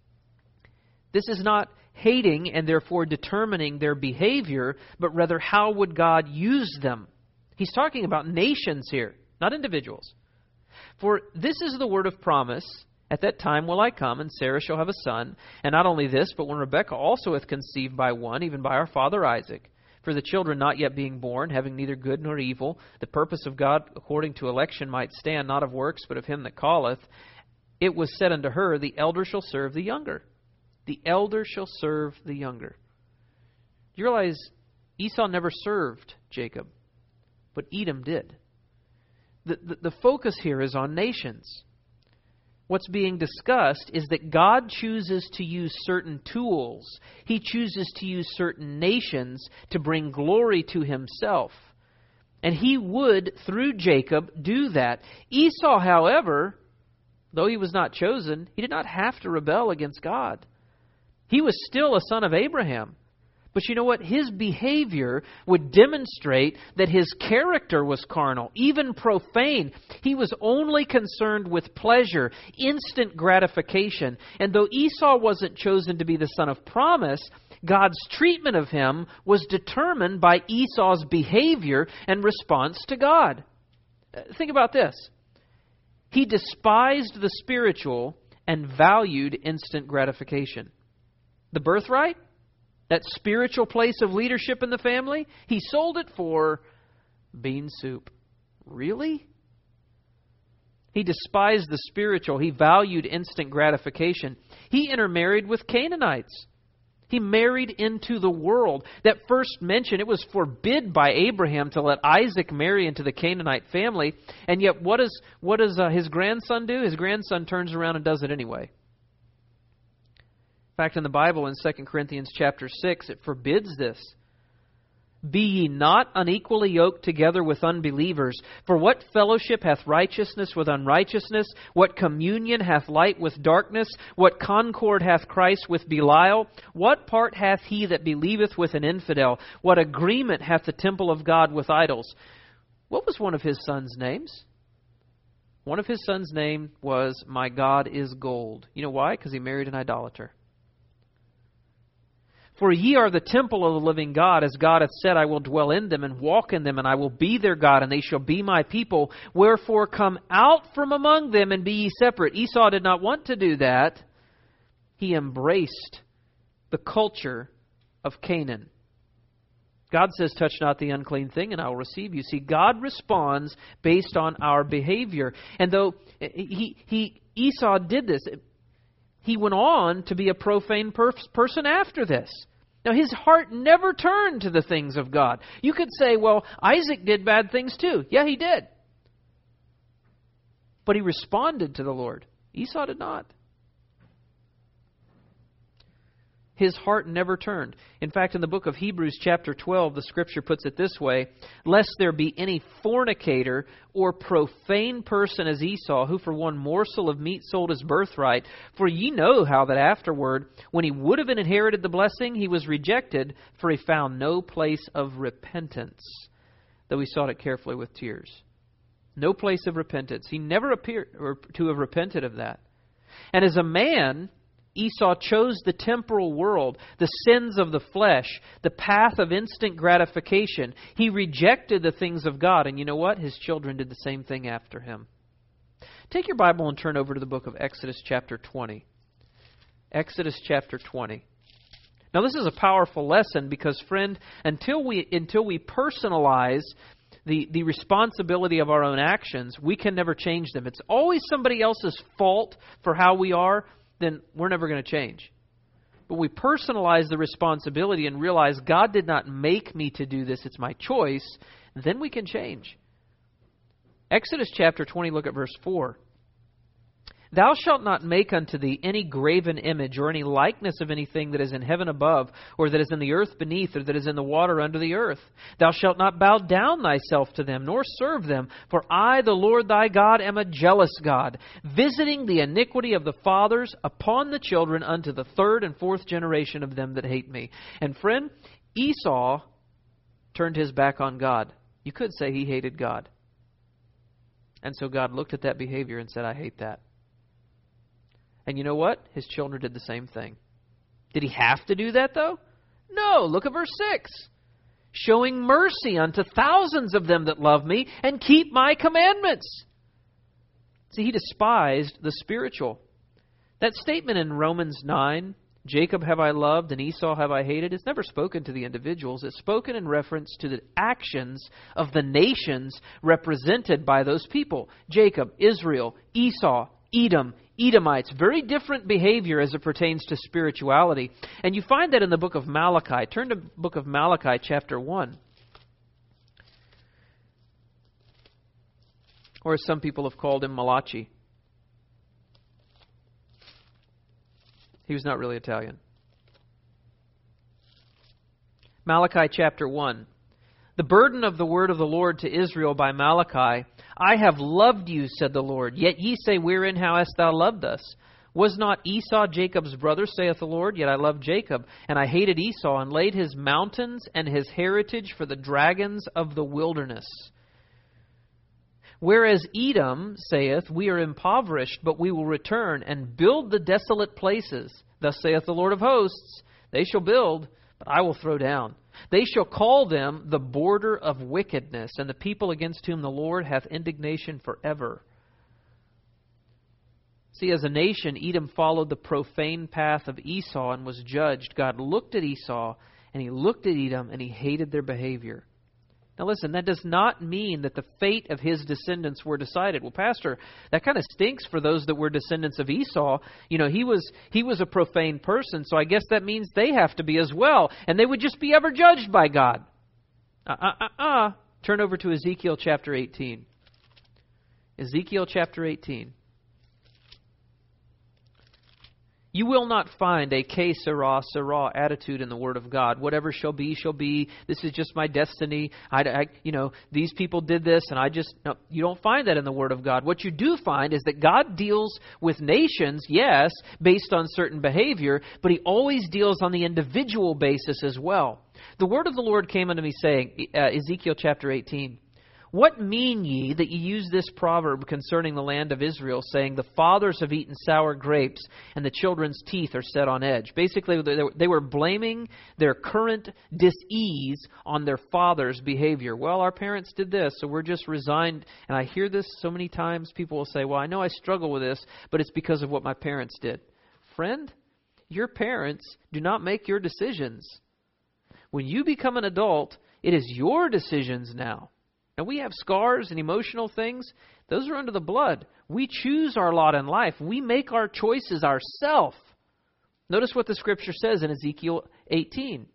This is not hating and therefore determining their behavior, but rather how would God use them. He's talking about nations here, not individuals. For this is the word of promise. At that time will I come, and Sarah shall have a son. And not only this, but when Rebekah also hath conceived by one, even by our father Isaac. For the children not yet being born, having neither good nor evil, the purpose of God according to election might stand, not of works, but of him that calleth. It was said unto her, the elder shall serve the younger. The elder shall serve the younger. You realize Esau never served Jacob, but Edom did. The, the, the focus here is on nations. what's being discussed is that God chooses to use certain tools. He chooses to use certain nations to bring glory to Himself. And He would, through Jacob, do that. Esau, however, though he was not chosen, he did not have to rebel against God. He was still a son of Abraham. But you know what? His behavior would demonstrate that his character was carnal, even profane. He was only concerned with pleasure, instant gratification. And though Esau wasn't chosen to be the son of promise, God's treatment of him was determined by Esau's behavior and response to God. Think about this. He despised the spiritual and valued instant gratification. The birthright? That spiritual place of leadership in the family, he sold it for bean soup. Really? He despised the spiritual. He valued instant gratification. He intermarried with Canaanites. He married into the world. That first mention, it was forbid by Abraham to let Isaac marry into the Canaanite family. And yet what does, what does uh, his grandson do? His grandson turns around and does it anyway. In fact, in the Bible, in Second Corinthians chapter six, it forbids this. Be ye not unequally yoked together with unbelievers. For what fellowship hath righteousness with unrighteousness? What communion hath light with darkness? What concord hath Christ with Belial? What part hath he that believeth with an infidel? What agreement hath the temple of God with idols? What was one of his sons' names? One of his sons' name was, My God is gold. You know why? Because he married an idolater. For ye are the temple of the living God, as God hath said, I will dwell in them and walk in them, and I will be their God, and they shall be my people. Wherefore come out from among them and be ye separate. Esau did not want to do that. He embraced the culture of Canaan. God says, touch not the unclean thing, and I will receive you. See, God responds based on our behavior. And though he, he Esau did this, he went on to be a profane per- person after this. Now, his heart never turned to the things of God. You could say, well, Isaac did bad things too. Yeah, he did. But he responded to the Lord. Esau did not. His heart never turned. In fact, in the book of Hebrews chapter twelve, the Scripture puts it this way, lest there be any fornicator or profane person as Esau, who for one morsel of meat sold his birthright. For ye know how that afterward, when he would have inherited the blessing, he was rejected, for he found no place of repentance, though he sought it carefully with tears. No place of repentance. He never appeared to have repented of that. And as a man, Esau chose the temporal world, the sins of the flesh, the path of instant gratification. He rejected the things of God. And you know what? His children did the same thing after him. Take your Bible and turn over to the book of Exodus chapter twenty. Exodus chapter twenty. Now this is a powerful lesson because, friend, until we until we personalize the, the responsibility of our own actions, we can never change them. It's always somebody else's fault for how we are, then we're never going to change. But we personalize the responsibility and realize God did not make me to do this, it's my choice, then we can change. Exodus chapter twenty, look at verse four. Thou shalt not make unto thee any graven image or any likeness of anything that is in heaven above, or that is in the earth beneath, or that is in the water under the earth. Thou shalt not bow down thyself to them, nor serve them. For I, the Lord thy God, am a jealous God, visiting the iniquity of the fathers upon the children unto the third and fourth generation of them that hate me. And friend, Esau turned his back on God. You could say he hated God. And so God looked at that behavior and said, I hate that. And you know what? His children did the same thing. Did he have to do that, though? No. Look at verse six. Showing mercy unto thousands of them that love me and keep my commandments. See, he despised the spiritual. That statement in Romans nine, Jacob have I loved and Esau have I hated, it's never spoken to the individuals. It's spoken in reference to the actions of the nations represented by those people. Jacob, Israel, Esau, Edom, Edomites, very different behavior as it pertains to spirituality. And you find that in the book of Malachi. Turn to the book of Malachi, chapter one. Or as some people have called him, Malachi. He was not really Italian. Malachi chapter one. The burden of the word of the Lord to Israel by Malachi. I have loved you, said the Lord. Yet ye say, wherein how hast thou loved us? Was not Esau Jacob's brother, saith the Lord? Yet I loved Jacob, and I hated Esau, and laid his mountains and his heritage for the dragons of the wilderness. Whereas Edom saith, we are impoverished, but we will return and build the desolate places. Thus saith the Lord of hosts, they shall build, but I will throw down. They shall call them the border of wickedness, and the people against whom the Lord hath indignation forever. See, as a nation, Edom followed the profane path of Esau and was judged. God looked at Esau, and He looked at Edom, and He hated their behavior. Now listen, that does not mean that the fate of his descendants were decided. Well, Pastor, that kind of stinks for those that were descendants of Esau. You know, he was he was a profane person, so I guess that means they have to be as well, and they would just be ever judged by God. Uh-uh-uh-uh. Turn over to Ezekiel chapter eighteen. Ezekiel chapter eighteen. You will not find a que sera, sera attitude in the Word of God. Whatever shall be, shall be. This is just my destiny. I, I, you know, these people did this, and I just... No, you don't find that in the Word of God. What you do find is that God deals with nations, yes, based on certain behavior, but He always deals on the individual basis as well. The word of the Lord came unto me saying, uh, Ezekiel chapter eighteen, what mean ye that ye use this proverb concerning the land of Israel, saying, the fathers have eaten sour grapes, and the children's teeth are set on edge? Basically, they were blaming their current dis-ease on their father's behavior. Well, our parents did this, so we're just resigned. And I hear this so many times. People will say, well, I know I struggle with this, but it's because of what my parents did. Friend, your parents do not make your decisions. When you become an adult, it is your decisions now. Now, we have scars and emotional things. Those are under the blood. We choose our lot in life. We make our choices ourselves. Notice what the Scripture says in Ezekiel eighteen.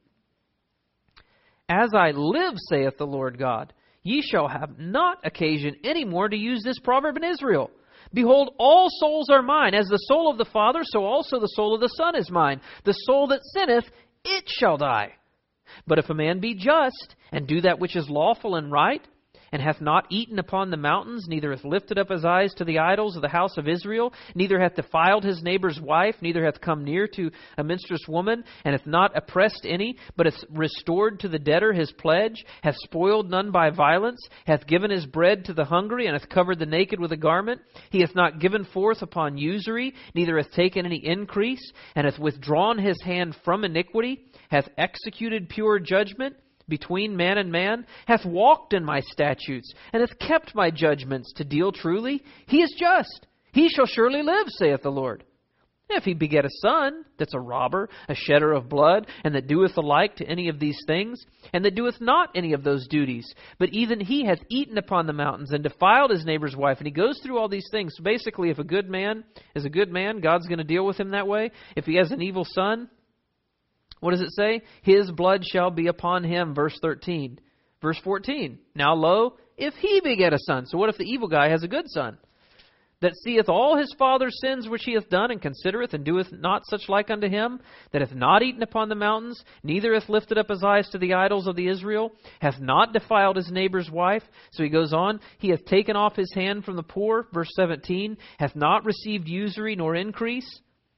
As I live, saith the Lord God, ye shall have not occasion any more to use this proverb in Israel. Behold, all souls are mine. As the soul of the Father, so also the soul of the Son is mine. The soul that sinneth, it shall die. But if a man be just, and do that which is lawful and right, and hath not eaten upon the mountains, neither hath lifted up his eyes to the idols of the house of Israel, neither hath defiled his neighbor's wife, neither hath come near to a minstrous woman, and hath not oppressed any, but hath restored to the debtor his pledge, hath spoiled none by violence, hath given his bread to the hungry, and hath covered the naked with a garment, he hath not given forth upon usury, neither hath taken any increase, and hath withdrawn his hand from iniquity, hath executed pure judgment between man and man, hath walked in my statutes, and hath kept my judgments to deal truly, he is just. He shall surely live, saith the Lord. If he beget a son, that's a robber, a shedder of blood, and that doeth the like to any of these things, and that doeth not any of those duties, but even he hath eaten upon the mountains, and defiled his neighbor's wife, and he goes through all these things. So basically, if a good man is a good man, God's going to deal with him that way. If he has an evil son, what does it say? His blood shall be upon him, verse thirteen. Verse fourteen, now lo, if he beget a son. So what if the evil guy has a good son? That seeth all his father's sins which he hath done, and considereth, and doeth not such like unto him, that hath not eaten upon the mountains, neither hath lifted up his eyes to the idols of the Israel, hath not defiled his neighbor's wife. So he goes on, he hath taken off his hand from the poor, verse seventeen, hath not received usury nor increase.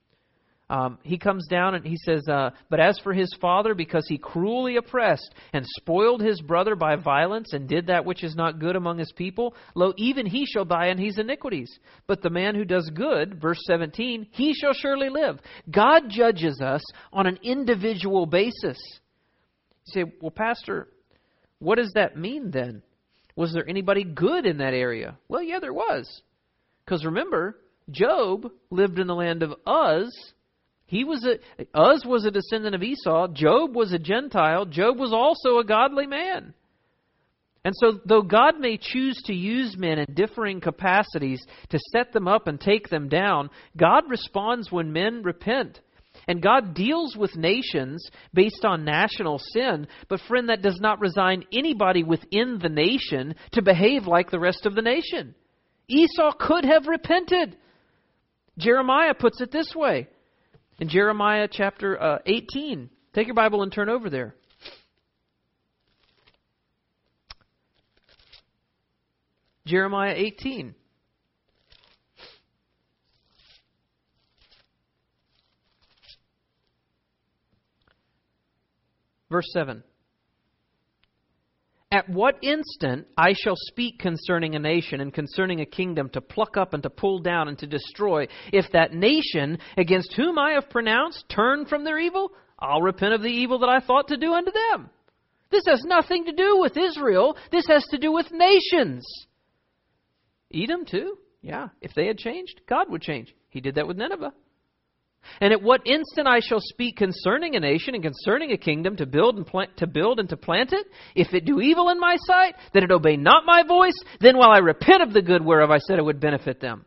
Um, he comes down and he says, uh, but as for his father, because he cruelly oppressed and spoiled his brother by violence and did that which is not good among his people, lo, even he shall die in his iniquities. But the man who does good, verse seventeen, he shall surely live. God judges us on an individual basis. You say, well, Pastor, what does that mean then? Was there anybody good in that area? Well, yeah, there was. Because remember, Job lived in the land of Uz. He was a, Uz was a descendant of Esau. Job was a Gentile. Job was also a godly man. And so though God may choose to use men in differing capacities to set them up and take them down, God responds when men repent. And God deals with nations based on national sin. But friend, that does not resign anybody within the nation to behave like the rest of the nation. Esau could have repented. Jeremiah puts it this way. In Jeremiah chapter uh, eighteen. Take your Bible and turn over there. Jeremiah eighteen. Verse seven. At what instant I shall speak concerning a nation and concerning a kingdom to pluck up and to pull down and to destroy, if that nation against whom I have pronounced turn from their evil, I'll repent of the evil that I thought to do unto them. This has nothing to do with Israel. This has to do with nations. Edom too? Yeah. If they had changed, God would change. He did that with Nineveh. And at what instant I shall speak concerning a nation and concerning a kingdom to build and plant, to build and to plant it, if it do evil in my sight, that it obey not my voice, then will I repent of the good whereof I said it would benefit them.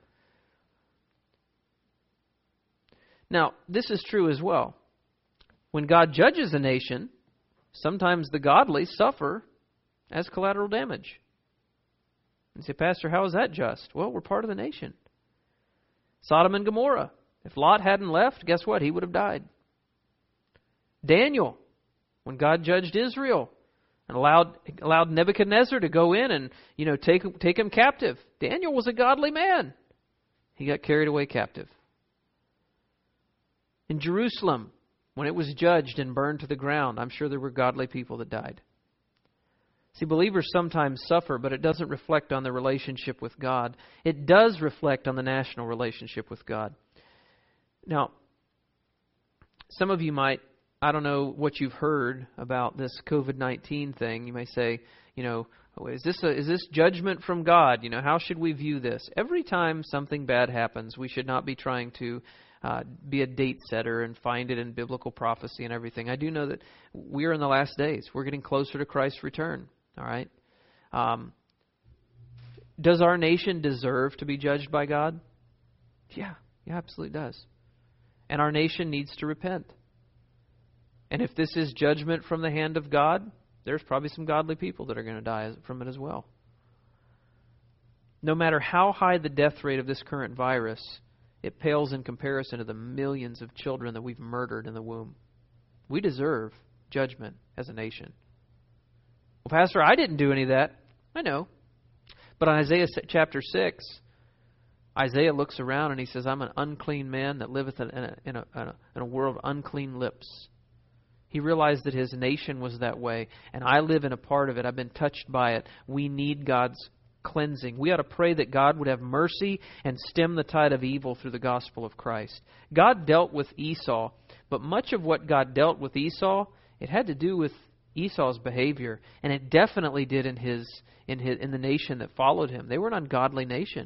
Now, this is true as well. When God judges a nation, sometimes the godly suffer as collateral damage. You say, Pastor, how is that just? Well, we're part of the nation. Sodom and Gomorrah. If Lot hadn't left, guess what? He would have died. Daniel, when God judged Israel and allowed allowed Nebuchadnezzar to go in and, you know, take take him captive. Daniel was a godly man. He got carried away captive. In Jerusalem, when it was judged and burned to the ground, I'm sure there were godly people that died. See, believers sometimes suffer, but it doesn't reflect on the relationship with God. It does reflect on the national relationship with God. Now, some of you might, I don't know what you've heard about this covid nineteen thing. You may say, you know, oh, is this a, is this judgment from God? You know, how should we view this? Every time something bad happens, we should not be trying to uh, be a date setter and find it in biblical prophecy and everything. I do know that we are in the last days. We're getting closer to Christ's return. All right. Um, does our nation deserve to be judged by God? Yeah, yeah, absolutely does. And our nation needs to repent. And if this is judgment from the hand of God, there's probably some godly people that are going to die from it as well. No matter how high the death rate of this current virus, it pales in comparison to the millions of children that we've murdered in the womb. We deserve judgment as a nation. Well, Pastor, I didn't do any of that. I know. But in Isaiah chapter six, Isaiah looks around and he says, I'm an unclean man that liveth in a, in a, in a, in a world of unclean lips. He realized that his nation was that way, and I live in a part of it. I've been touched by it. We need God's cleansing. We ought to pray that God would have mercy and stem the tide of evil through the gospel of Christ. God dealt with Esau, but much of what God dealt with Esau, it had to do with Esau's behavior, and it definitely did in his in his in the nation that followed him. They were an ungodly nation.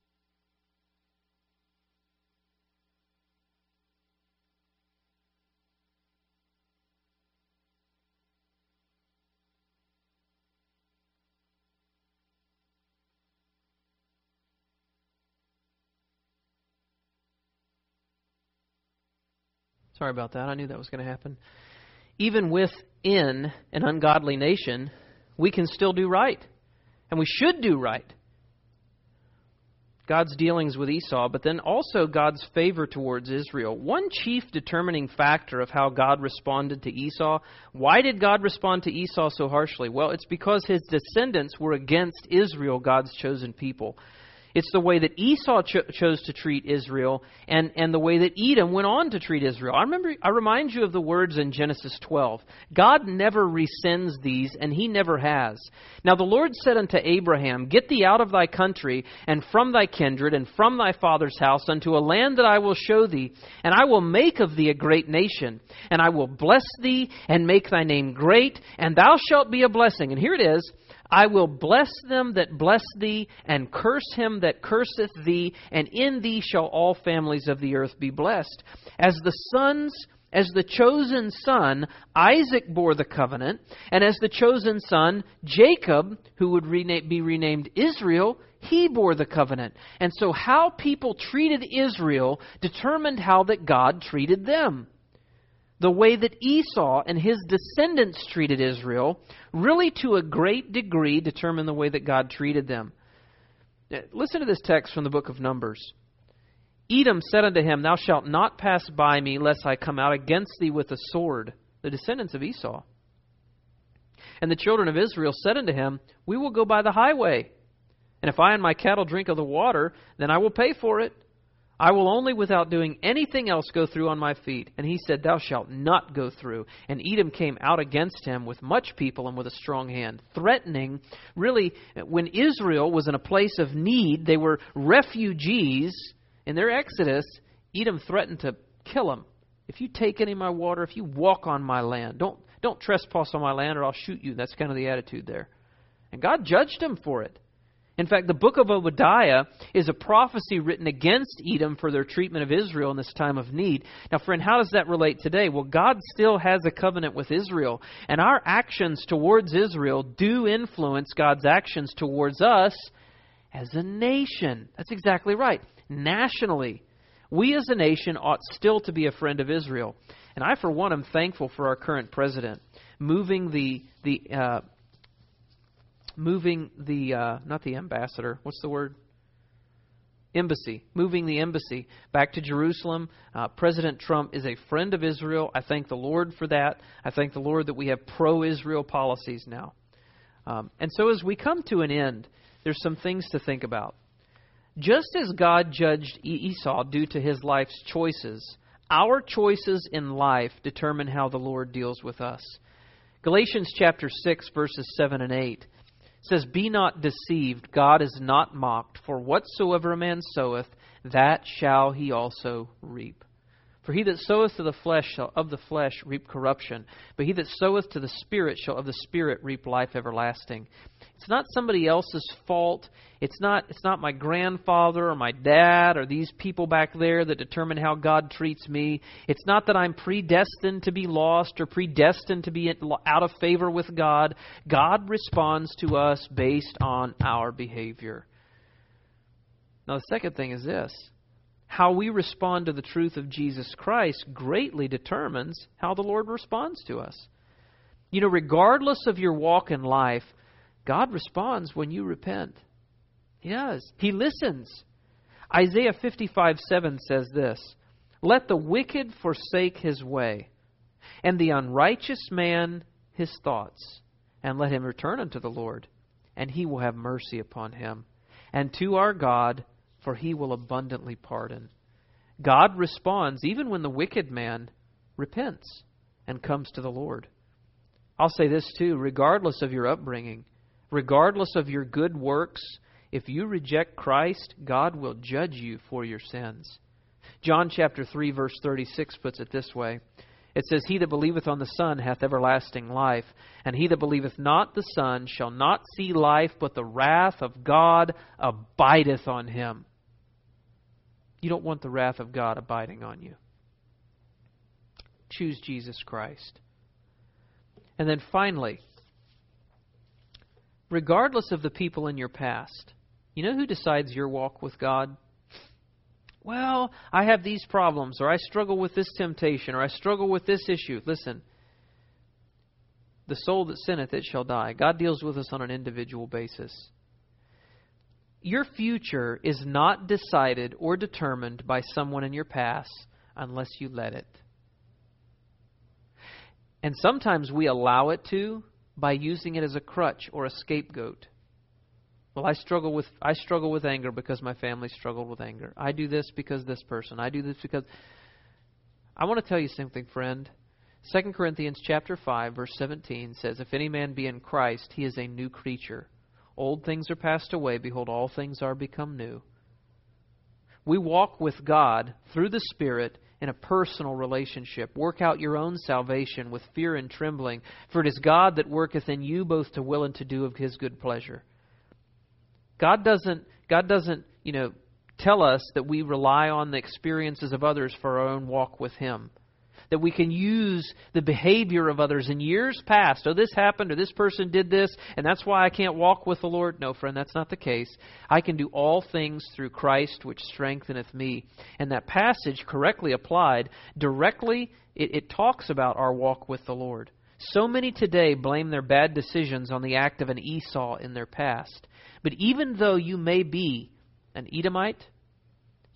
Sorry about that. I knew that was going to happen. Even within an ungodly nation, we can still do right. And we should do right. God's dealings with Esau, but then also God's favor towards Israel. One chief determining factor of how God responded to Esau. Why did God respond to Esau so harshly? Well, it's because his descendants were against Israel, God's chosen people. It's the way that Esau cho- chose to treat Israel and, and the way that Edom went on to treat Israel. I remember, I remind you of the words in Genesis twelve. God never rescinds these, and He never has. Now the Lord said unto Abraham, Get thee out of thy country, and from thy kindred, and from thy father's house, unto a land that I will show thee, and I will make of thee a great nation, and I will bless thee, and make thy name great, and thou shalt be a blessing. And here it is. I will bless them that bless thee, and curse him that curseth thee, and in thee shall all families of the earth be blessed. As the sons, as the chosen son, Isaac bore the covenant, and as the chosen son, Jacob, who would rena- be renamed Israel, he bore the covenant. And so how people treated Israel determined how that God treated them. The way that Esau and his descendants treated Israel really to a great degree determined the way that God treated them. Listen to this text from the book of Numbers. Edom said unto him, Thou shalt not pass by me, lest I come out against thee with a sword. The descendants of Esau. And the children of Israel said unto him, We will go by the highway. And if I and my cattle drink of the water, then I will pay for it. I will only without doing anything else go through on my feet. And he said, Thou shalt not go through. And Edom came out against him with much people and with a strong hand, threatening. Really, when Israel was in a place of need, they were refugees. In their exodus, Edom threatened to kill them. If you take any of my water, if you walk on my land, don't, don't trespass on my land or I'll shoot you. That's kind of the attitude there. And God judged them for it. In fact, the book of Obadiah is a prophecy written against Edom for their treatment of Israel in this time of need. Now, friend, how does that relate today? Well, God still has a covenant with Israel, and our actions towards Israel do influence God's actions towards us as a nation. That's exactly right. Nationally, we as a nation ought still to be a friend of Israel. And I, for one, am thankful for our current president moving the the uh, moving the uh, not the ambassador. What's the word? Embassy. Moving the embassy back to Jerusalem. Uh, President Trump is a friend of Israel. I thank the Lord for that. I thank the Lord that we have pro-Israel policies now. Um, and so as we come to an end, there's some things to think about. Just as God judged Esau due to his life's choices, our choices in life determine how the Lord deals with us. Galatians chapter six, verses seven and eight says, Be not deceived, God is not mocked, for whatsoever a man soweth, that shall he also reap. For he that soweth to the flesh shall of the flesh reap corruption, but he that soweth to the Spirit shall of the Spirit reap life everlasting. It's not somebody else's fault. It's not it's not my grandfather or my dad or these people back there that determine how God treats me. It's not that I'm predestined to be lost or predestined to be out of favor with God. God responds to us based on our behavior. Now, the second thing is this. How we respond to the truth of Jesus Christ greatly determines how the Lord responds to us. You know, regardless of your walk in life, God responds when you repent. He does. He listens. Isaiah fifty-five seven says this, Let the wicked forsake his way, and the unrighteous man his thoughts, and let him return unto the Lord, and he will have mercy upon him, and to our God, for he will abundantly pardon. God responds even when the wicked man repents and comes to the Lord. I'll say this too, regardless of your upbringing, regardless of your good works, if you reject Christ, God will judge you for your sins. John chapter three, verse thirty-six puts it this way. It says, He that believeth on the Son hath everlasting life, and he that believeth not the Son shall not see life, but the wrath of God abideth on him. You don't want the wrath of God abiding on you. Choose Jesus Christ. And then finally, regardless of the people in your past, you know who decides your walk with God? Well, I have these problems, or I struggle with this temptation, or I struggle with this issue. Listen, the soul that sinneth, it shall die. God deals with us on an individual basis. Your future is not decided or determined by someone in your past unless you let it. And sometimes we allow it to by using it as a crutch or a scapegoat. Well, I struggle with I struggle with anger because my family struggled with anger. I do this because this person. I do this because... I want to tell you something, friend. Second Corinthians chapter five, verse seventeen says, If any man be in Christ, he is a new creature. Old things are passed away. Behold, all things are become new. We walk with God through the Spirit in a personal relationship. Work out your own salvation with fear and trembling, for it is God that worketh in you both to will and to do of His good pleasure. God doesn't, God doesn't, you know, tell us that we rely on the experiences of others for our own walk with Him. That we can use the behavior of others in years past. Oh, this happened, or this person did this, and that's why I can't walk with the Lord. No, friend, that's not the case. I can do all things through Christ, which strengtheneth me. And that passage, correctly applied, directly, it, it talks about our walk with the Lord. So many today blame their bad decisions on the act of an Esau in their past. But even though you may be an Edomite,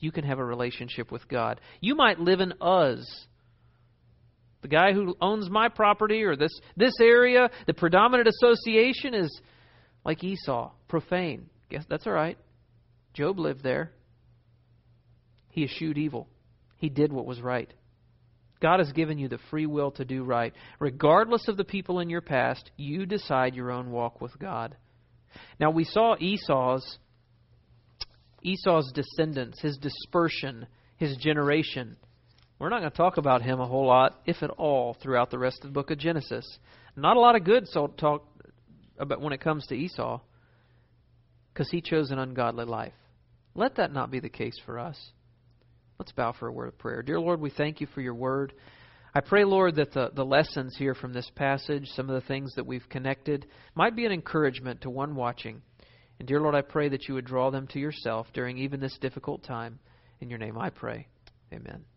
you can have a relationship with God. You might live in Uz. The guy who owns my property or this, this area, the predominant association is like Esau, profane. Guess that's all right. Job lived there. He eschewed evil. He did what was right. God has given you the free will to do right. Regardless of the people in your past, you decide your own walk with God. Now we saw Esau's Esau's descendants, his dispersion, his generation. We're not going to talk about him a whole lot, if at all, throughout the rest of the book of Genesis. Not a lot of good so talk about when it comes to Esau, because he chose an ungodly life. Let that not be the case for us. Let's bow for a word of prayer. Dear Lord, we thank you for your word. I pray, Lord, that the, the lessons here from this passage, some of the things that we've connected, might be an encouragement to one watching. And dear Lord, I pray that you would draw them to yourself during even this difficult time. In your name I pray. Amen.